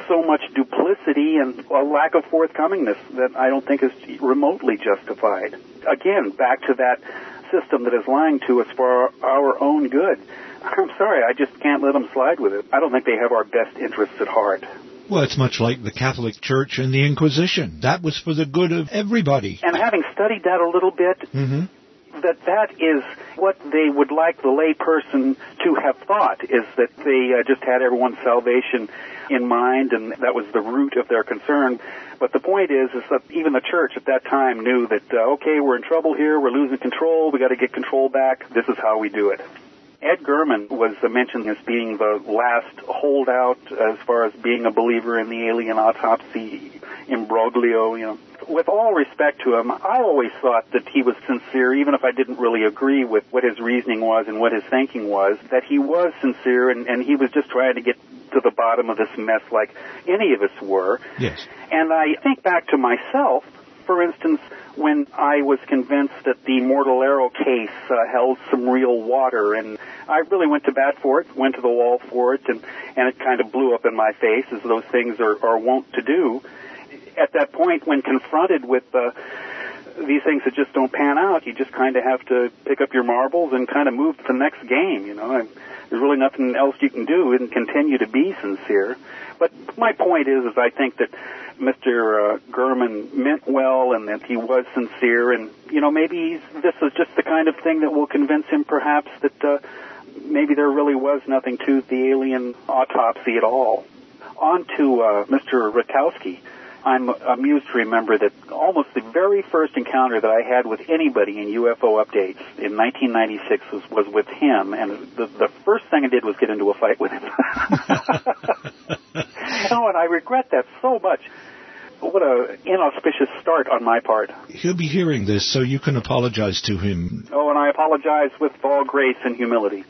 Speaker 15: so much duplicity and a lack of forthcomingness that I don't think is remotely justified. Again, back to that system that is lying to us for our own good. I'm sorry, I just can't let them slide with it. I don't think they have our best interests at heart.
Speaker 9: Well, it's much like the Catholic Church and the Inquisition. That was for the good of everybody.
Speaker 15: And having studied that a little bit, that is what they would like the layperson to have thought, is that they just had everyone's salvation in mind, and that was the root of their concern. But the point is that even the church at that time knew that, okay, we're in trouble here, we're losing control, we got to get control back, this is how we do it. Ed Gurman was mentioned as being the last holdout as far as being a believer in the alien autopsy imbroglio, you know. With all respect to him, I always thought that he was sincere, even if I didn't really agree with what his reasoning was and what his thinking was, that he was sincere and he was just trying to get to the bottom of this mess like any of us were.
Speaker 9: Yes.
Speaker 15: And I think back to myself, for instance, when I was convinced that the Mortallero case held some real water, and I really went to bat for it, went to the wall for it, and it kind of blew up in my face, as those things are wont to do. At that point, when confronted with these things that just don't pan out, you just kind of have to pick up your marbles and kind of move to the next game, you know. And there's really nothing else you can do and continue to be sincere. But my point is I think that Mr. Gurman meant well and that he was sincere, and, you know, maybe this is just the kind of thing that will convince him perhaps that maybe there really was nothing to the alien autopsy at all. On to Mr. Rutkowski. I'm amused to remember that almost the very first encounter that I had with anybody in UFO Updates in 1996 was with him, and the first thing I did was get into a fight with him. Oh, and I regret that so much. What an inauspicious start on my part.
Speaker 9: He'll be hearing this, so you can apologize to him.
Speaker 15: Oh, and I apologize with all grace and humility.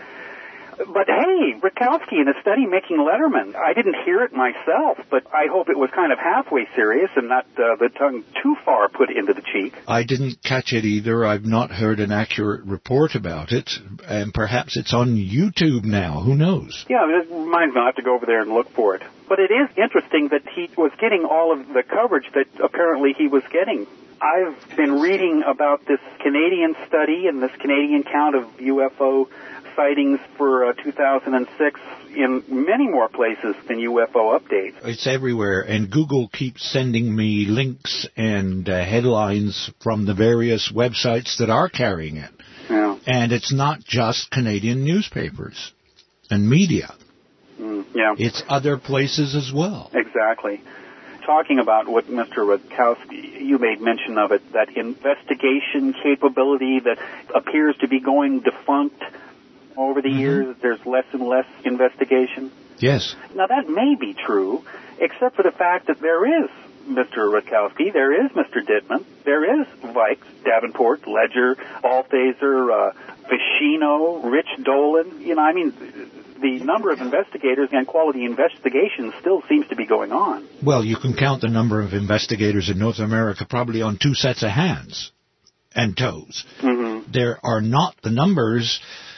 Speaker 15: But hey, Rutkowski in a study making Letterman, I didn't hear it myself, but I hope it was kind of halfway serious and not the tongue too far put into the cheek.
Speaker 9: I didn't catch it either. I've not heard an accurate report about it, and perhaps it's on YouTube now. Who knows?
Speaker 15: Yeah, it reminds me, I'll have to go over there and look for it. But it is interesting that he was getting all of the coverage that apparently he was getting. I've been reading about this Canadian study and this Canadian count of UFO sightings for 2006 in many more places than UFO Updates.
Speaker 9: It's everywhere, and Google keeps sending me links and headlines from the various websites that are carrying it.
Speaker 15: Yeah.
Speaker 9: And it's not just Canadian newspapers and media.
Speaker 15: Yeah.
Speaker 9: It's other places as well.
Speaker 15: Exactly. Talking about what Mr. Rutkowski, you made mention of it, that investigation capability that appears to be going defunct over the years. There's less and less investigation.
Speaker 9: Yes. Now,
Speaker 15: that may be true, except for the fact that there is Mr. Rutkowski, there is Mr. Dittman, there is Vikes, Davenport, Ledger, Balthaser, Ficino, Rich Dolan. You know, I mean, the number of investigators and quality investigations still seems to be going on.
Speaker 9: Well, you can count the number of investigators in North America probably on two sets of hands and toes.
Speaker 15: Mm-hmm.
Speaker 9: There are not the numbers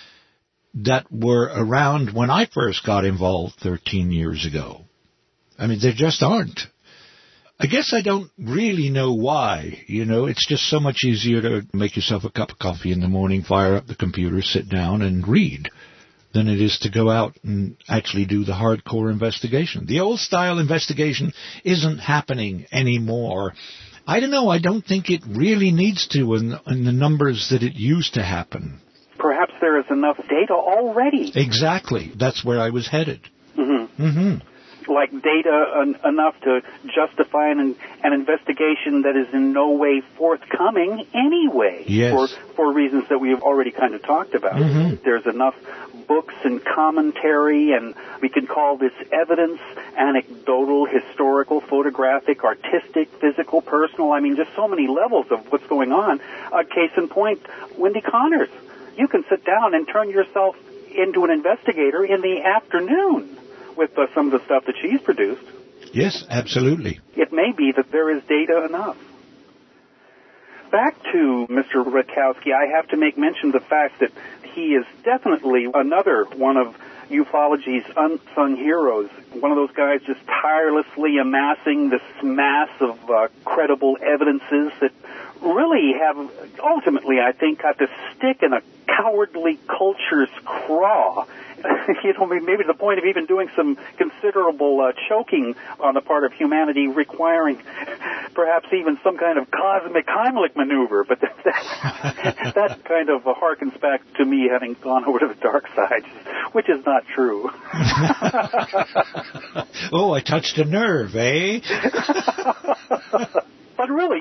Speaker 9: that were around when I first got involved 13 years ago. I mean, there just aren't. I guess I don't really know why. You know, it's just so much easier to make yourself a cup of coffee in the morning, fire up the computer, sit down and read, than it is to go out and actually do the hardcore investigation. The old-style investigation isn't happening anymore. I don't know. I don't think it really needs to in the numbers that it used to happen.
Speaker 15: Perhaps there is enough data already.
Speaker 9: Exactly. That's where I was headed.
Speaker 15: Mm-hmm.
Speaker 9: Mm-hmm.
Speaker 15: Like data enough to justify an investigation that is in no way forthcoming anyway.
Speaker 9: Yes.
Speaker 15: For reasons that we have already kind of talked about.
Speaker 9: Mm-hmm.
Speaker 15: There's enough books and commentary, and we can call this evidence, anecdotal, historical, photographic, artistic, physical, personal. I mean, just so many levels of what's going on. Case in point, Wendy Connors. You can sit down and turn yourself into an investigator in the afternoon with some of the stuff that she's produced.
Speaker 9: Yes, absolutely.
Speaker 15: It may be that there is data enough. Back to Mr. Rutkowski, I have to make mention of the fact that he is definitely another one of ufology's unsung heroes. One of those guys just tirelessly amassing this mass of credible evidences that really have ultimately, I think, got to stick in a cowardly culture's craw. Maybe to the point of even doing some considerable choking on the part of humanity, requiring perhaps even some kind of cosmic Heimlich maneuver. But that kind of harkens back to me having gone over to the dark side, which is not true.
Speaker 9: Oh, I touched a nerve, eh?
Speaker 15: But really,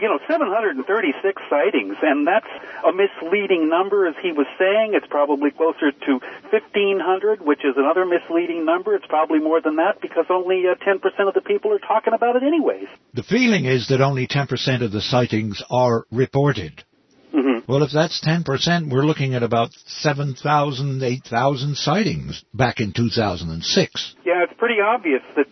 Speaker 15: 736 sightings, and that's a misleading number, as he was saying. It's probably closer to 1,500, which is another misleading number. It's probably more than that because only 10% of the people are talking about it anyways.
Speaker 9: The feeling is that only 10% of the sightings are reported.
Speaker 15: Mm-hmm.
Speaker 9: Well, if that's 10%, we're looking at about 7,000, 8,000 sightings back in 2006.
Speaker 15: Yeah, it's pretty obvious that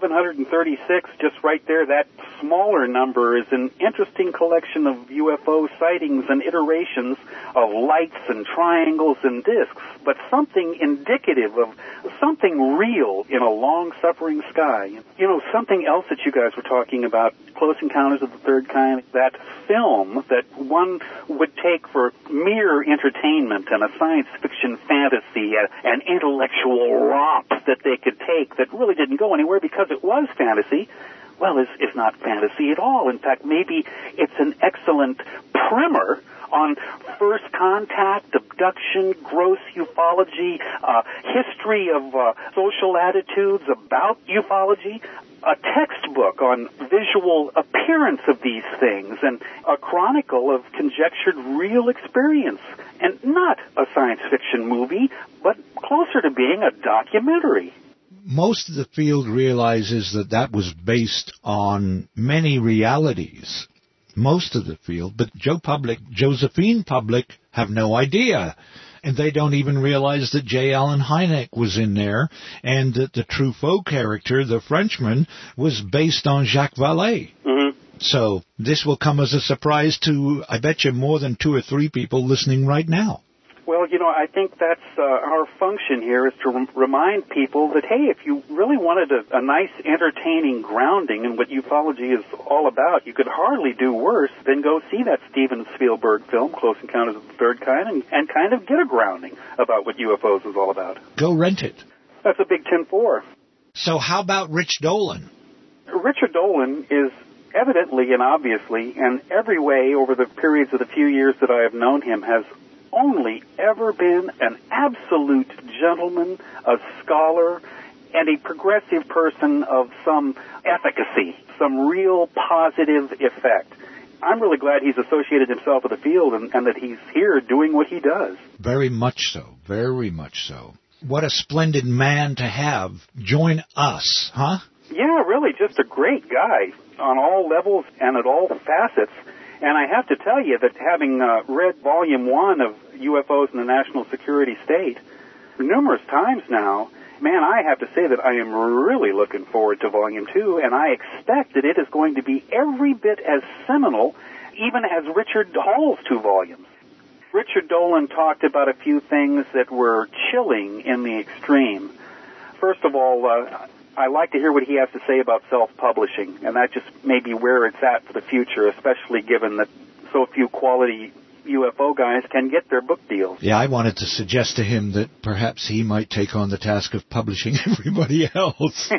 Speaker 15: 736, just right there, that smaller number is an interesting collection of UFO sightings and iterations of lights and triangles and disks, but something indicative of something real in a long-suffering sky. Something else that you guys were talking about, Close Encounters of the Third Kind, that film that one would take for mere entertainment and a science fiction fantasy, an intellectual romp that they could take that really didn't go anywhere because it was fantasy. Well, it's not fantasy at all. In fact, maybe it's an excellent primer on first contact, abduction, gross ufology, history of social attitudes about ufology, a textbook on visual appearance of these things, and a chronicle of conjectured real experience. And not a science fiction movie, but closer to being a documentary.
Speaker 9: Most of the field realizes that was based on many realities. Most of the field, but Josephine Public have no idea. And they don't even realize that J. Allen Hynek was in there and that the Truffaut character, the Frenchman, was based on Jacques Vallée.
Speaker 15: Mm-hmm.
Speaker 9: So this will come as a surprise to, I bet you, more than 2 or 3 people listening right now.
Speaker 15: Well, I think that's our function here is to remind people that, hey, if you really wanted a nice, entertaining grounding in what ufology is all about, you could hardly do worse than go see that Steven Spielberg film, Close Encounters of the Third Kind, and kind of get a grounding about what UFOs is all about.
Speaker 9: Go rent it.
Speaker 15: That's a big 10-4.
Speaker 9: So how about Rich Dolan?
Speaker 15: Richard Dolan is evidently and obviously, in every way over the periods of the few years that I have known him, has only ever been an absolute gentleman, a scholar, and a progressive person of some efficacy, some real positive effect. I'm really glad he's associated himself with the field and that he's here doing what he does.
Speaker 9: Very much so. Very much so. What a splendid man to have join us, huh?
Speaker 15: Yeah, really, just a great guy on all levels and at all facets. And I have to tell you that having read Volume 1 of UFOs in the National Security State numerous times now, man, I have to say that I am really looking forward to Volume 2, and I expect that it is going to be every bit as seminal, even as Richard Hall's 2 volumes. Richard Dolan talked about a few things that were chilling in the extreme. First of all, I like to hear what he has to say about self-publishing, and that just may be where it's at for the future, especially given that so few quality UFO guys can get their book deals.
Speaker 9: Yeah, I wanted to suggest to him that perhaps he might take on the task of publishing everybody else.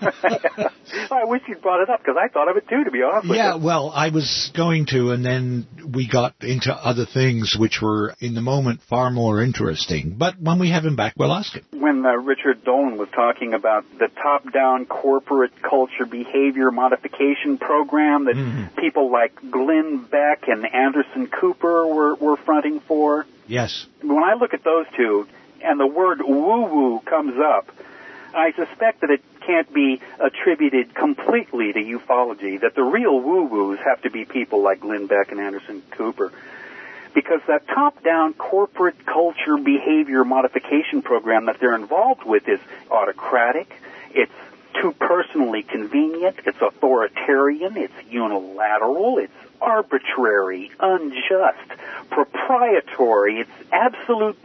Speaker 15: I wish you'd brought it up, because I thought of it too, to be honest with you.
Speaker 9: Yeah, well, I was going to, and then we got into other things which were, in the moment, far more interesting. But when we have him back, we'll ask him.
Speaker 15: When Richard Dolan was talking about the top-down corporate culture behavior modification program that people like Glenn Beck and Anderson Cooper were fronting for.
Speaker 9: Yes.
Speaker 15: When I look at those two, and the word woo-woo comes up, I suspect that it can't be attributed completely to ufology, that the real woo-woos have to be people like Glenn Beck and Anderson Cooper. Because that top-down corporate culture behavior modification program that they're involved with is autocratic, it's too personally convenient, it's authoritarian, it's unilateral, it's arbitrary, unjust, proprietary, it's absolute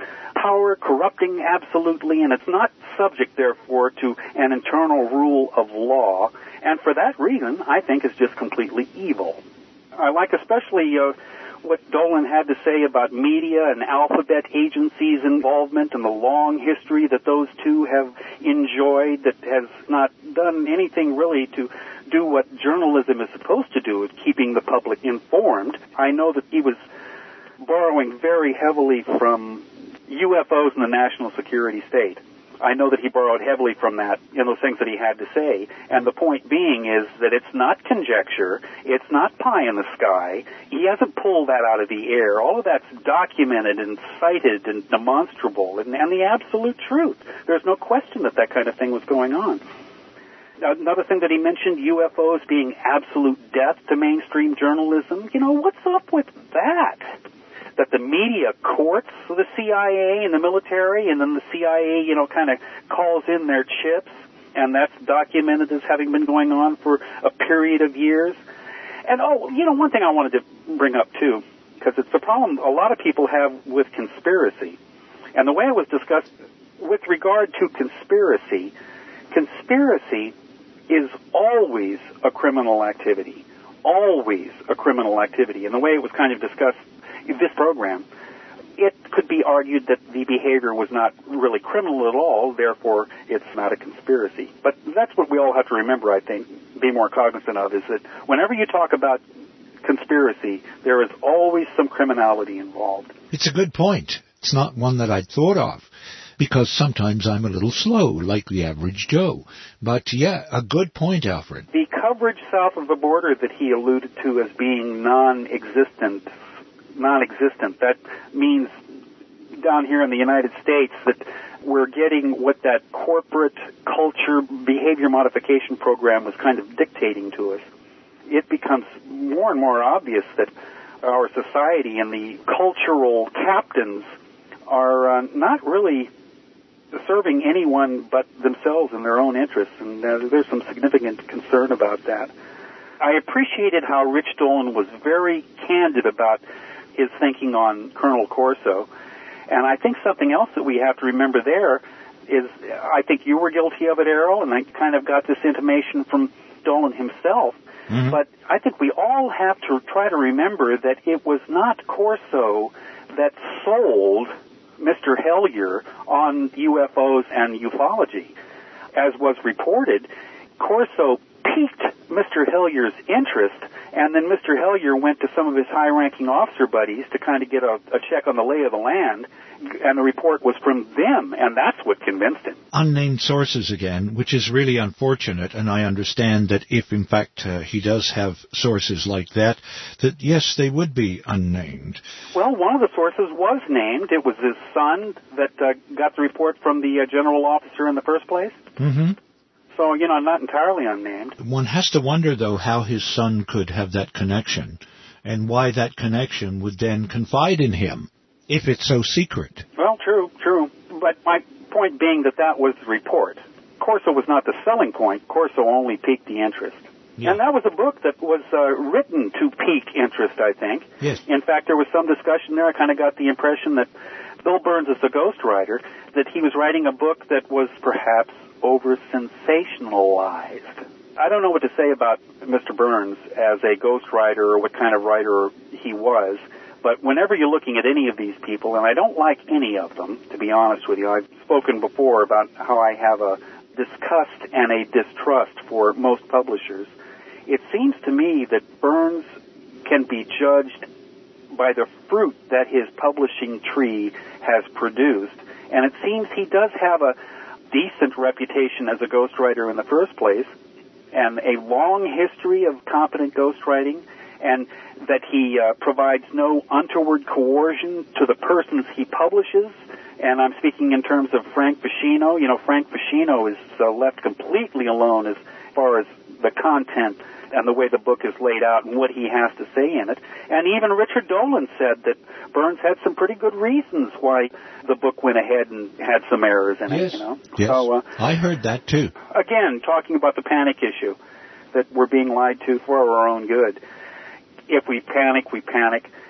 Speaker 15: power, corrupting absolutely, and it's not subject, therefore, to an internal rule of law. And for that reason, I think it's just completely evil. I like especially what Dolan had to say about media and alphabet agencies' involvement and the long history that those two have enjoyed that has not done anything really to do what journalism is supposed to do, keeping the public informed. I know that he was borrowing very heavily from UFOs in the national security state. I know that he borrowed heavily from that in those things that he had to say. And the point being is that it's not conjecture. It's not pie in the sky. He hasn't pulled that out of the air. All of that's documented and cited and demonstrable and the absolute truth. There's no question that that kind of thing was going on. Another thing that he mentioned, UFOs being absolute death to mainstream journalism. You know, what's up with that? That the media courts the CIA and the military, and then the CIA, kind of calls in their chips, and that's documented as having been going on for a period of years. And, one thing I wanted to bring up, too, because it's a problem a lot of people have with conspiracy. And the way it was discussed with regard to conspiracy is always a criminal activity. Always a criminal activity. And the way it was kind of discussed in this program, it could be argued that the behavior was not really criminal at all, therefore it's not a conspiracy. But that's what we all have to remember, I think, be more cognizant of, is that whenever you talk about conspiracy, there is always some criminality involved.
Speaker 9: It's a good point. It's not one that I'd thought of, because sometimes I'm a little slow, like the average Joe. But, yeah, a good point, Alfred.
Speaker 15: The coverage south of the border that he alluded to as being non-existent, that means down here in the United States that we're getting what that corporate culture behavior modification program was kind of dictating to us. It becomes more and more obvious that our society and the cultural captains are not really serving anyone but themselves and their own interests, and there's some significant concern about that. I appreciated how Rich Dolan was very candid about his thinking on Colonel Corso, and I think something else that we have to remember there is, I think you were guilty of it, Errol, and I kind of got this intimation from Dolan himself, but I think we all have to try to remember that it was not Corso that sold Mr. Hellier on UFOs and ufology. As was reported, Corso piqued Mr. Hellier's interest, and then Mr. Hellier went to some of his high-ranking officer buddies to kind of get a check on the lay of the land, and the report was from them, and that's what convinced him.
Speaker 9: Unnamed sources again, which is really unfortunate, and I understand that if, in fact, he does have sources like that, yes, they would be unnamed.
Speaker 15: Well, one of the sources was named. It was his son that got the report from the general officer in the first place.
Speaker 9: Mm-hmm.
Speaker 15: So, not entirely unnamed.
Speaker 9: One has to wonder, though, how his son could have that connection, and why that connection would then confide in him, if it's so secret.
Speaker 15: Well, true. But my point being that was the report. Corso was not the selling point. Corso only piqued the interest. Yeah. And that was a book that was written to pique interest, I think.
Speaker 9: Yes.
Speaker 15: In fact, there was some discussion there. I kind of got the impression that Bill Burns, as a ghostwriter, that he was writing a book that was perhaps over-sensationalized. I don't know what to say about Mr. Burns as a ghostwriter or what kind of writer he was, but whenever you're looking at any of these people, and I don't like any of them, to be honest with you, I've spoken before about how I have a disgust and a distrust for most publishers. It seems to me that Burns can be judged by the fruit that his publishing tree has produced, and it seems he does have a decent reputation as a ghostwriter in the first place, and a long history of competent ghostwriting, and that he provides no untoward coercion to the persons he publishes. And I'm speaking in terms of Frank Vicino. Frank Vicino is left completely alone as far as the content and the way the book is laid out and what he has to say in it. And even Richard Dolan said that Burns had some pretty good reasons why the book went ahead and had some errors in it,
Speaker 9: Yes,
Speaker 15: So,
Speaker 9: I heard that too.
Speaker 15: Again, talking about the panic issue, that we're being lied to for our own good. If we panic, we panic.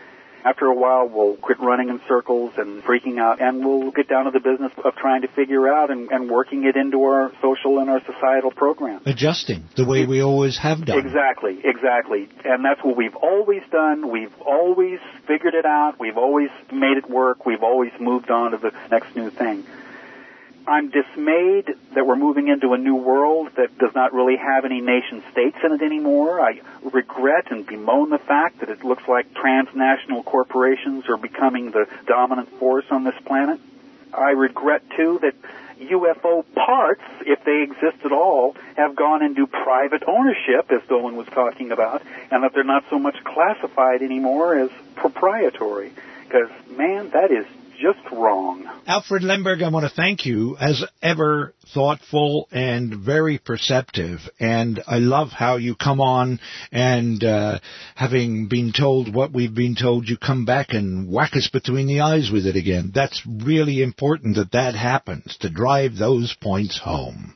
Speaker 15: After a while, we'll quit running in circles and freaking out, and we'll get down to the business of trying to figure out and working it into our social and our societal program.
Speaker 9: Adjusting the way we always have done.
Speaker 15: Exactly. And that's what we've always done. We've always figured it out. We've always made it work. We've always moved on to the next new thing. I'm dismayed that we're moving into a new world that does not really have any nation-states in it anymore. I regret and bemoan the fact that it looks like transnational corporations are becoming the dominant force on this planet. I regret, too, that UFO parts, if they exist at all, have gone into private ownership, as Dolan was talking about, and that they're not so much classified anymore as proprietary. Because, man, that is just wrong.
Speaker 9: Alfred Lemberg, I want to thank you, as ever, thoughtful and very perceptive. And I love how you come on and, having been told what we've been told, you come back and whack us between the eyes with it again. That's really important that happens, to drive those points home.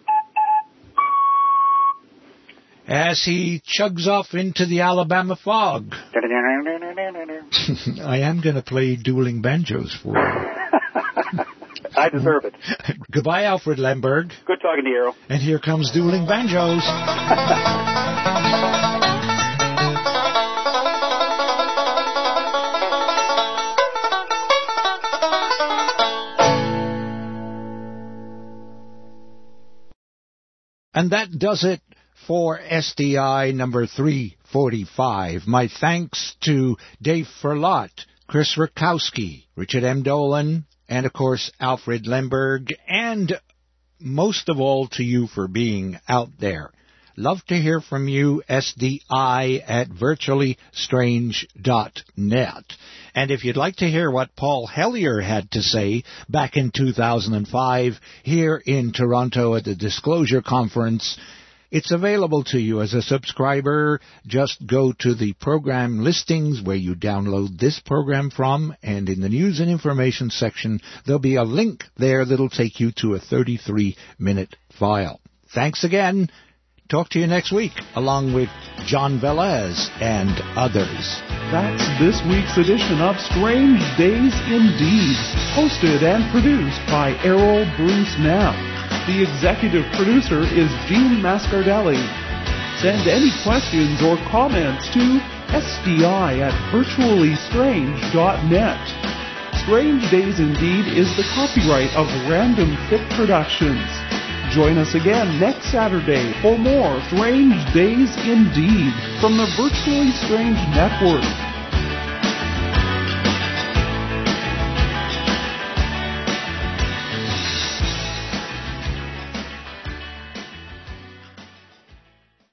Speaker 9: As he chugs off into the Alabama fog. I am going to play dueling banjos for you.
Speaker 15: I deserve it.
Speaker 9: Goodbye, Alfred Lemberg.
Speaker 15: Good talking to you, Arrow.
Speaker 9: And here comes dueling banjos. And that does it for SDI number 345. My thanks to Dave Ferlot, Chris Rakowski, Richard M. Dolan, and of course Alfred Lemberg, and most of all to you for being out there. Love to hear from you, SDI at virtuallystrange.net. And if you'd like to hear what Paul Hellyer had to say back in 2005 here in Toronto at the Disclosure Conference, it's available to you as a subscriber. Just go to the program listings where you download this program from, and in the news and information section, there'll be a link there that'll take you to a 33-minute file. Thanks again. Talk to you next week, along with John Velez and others.
Speaker 8: That's this week's edition of Strange Days Indeed, hosted and produced by Errol Bruce Knapp. The executive producer is Gene Mascardelli. Send any questions or comments to SDI at virtuallystrange.net. Strange Days Indeed is the copyright of Random Fit Productions. Join us again next Saturday for more Strange Days Indeed from the Virtually Strange Network.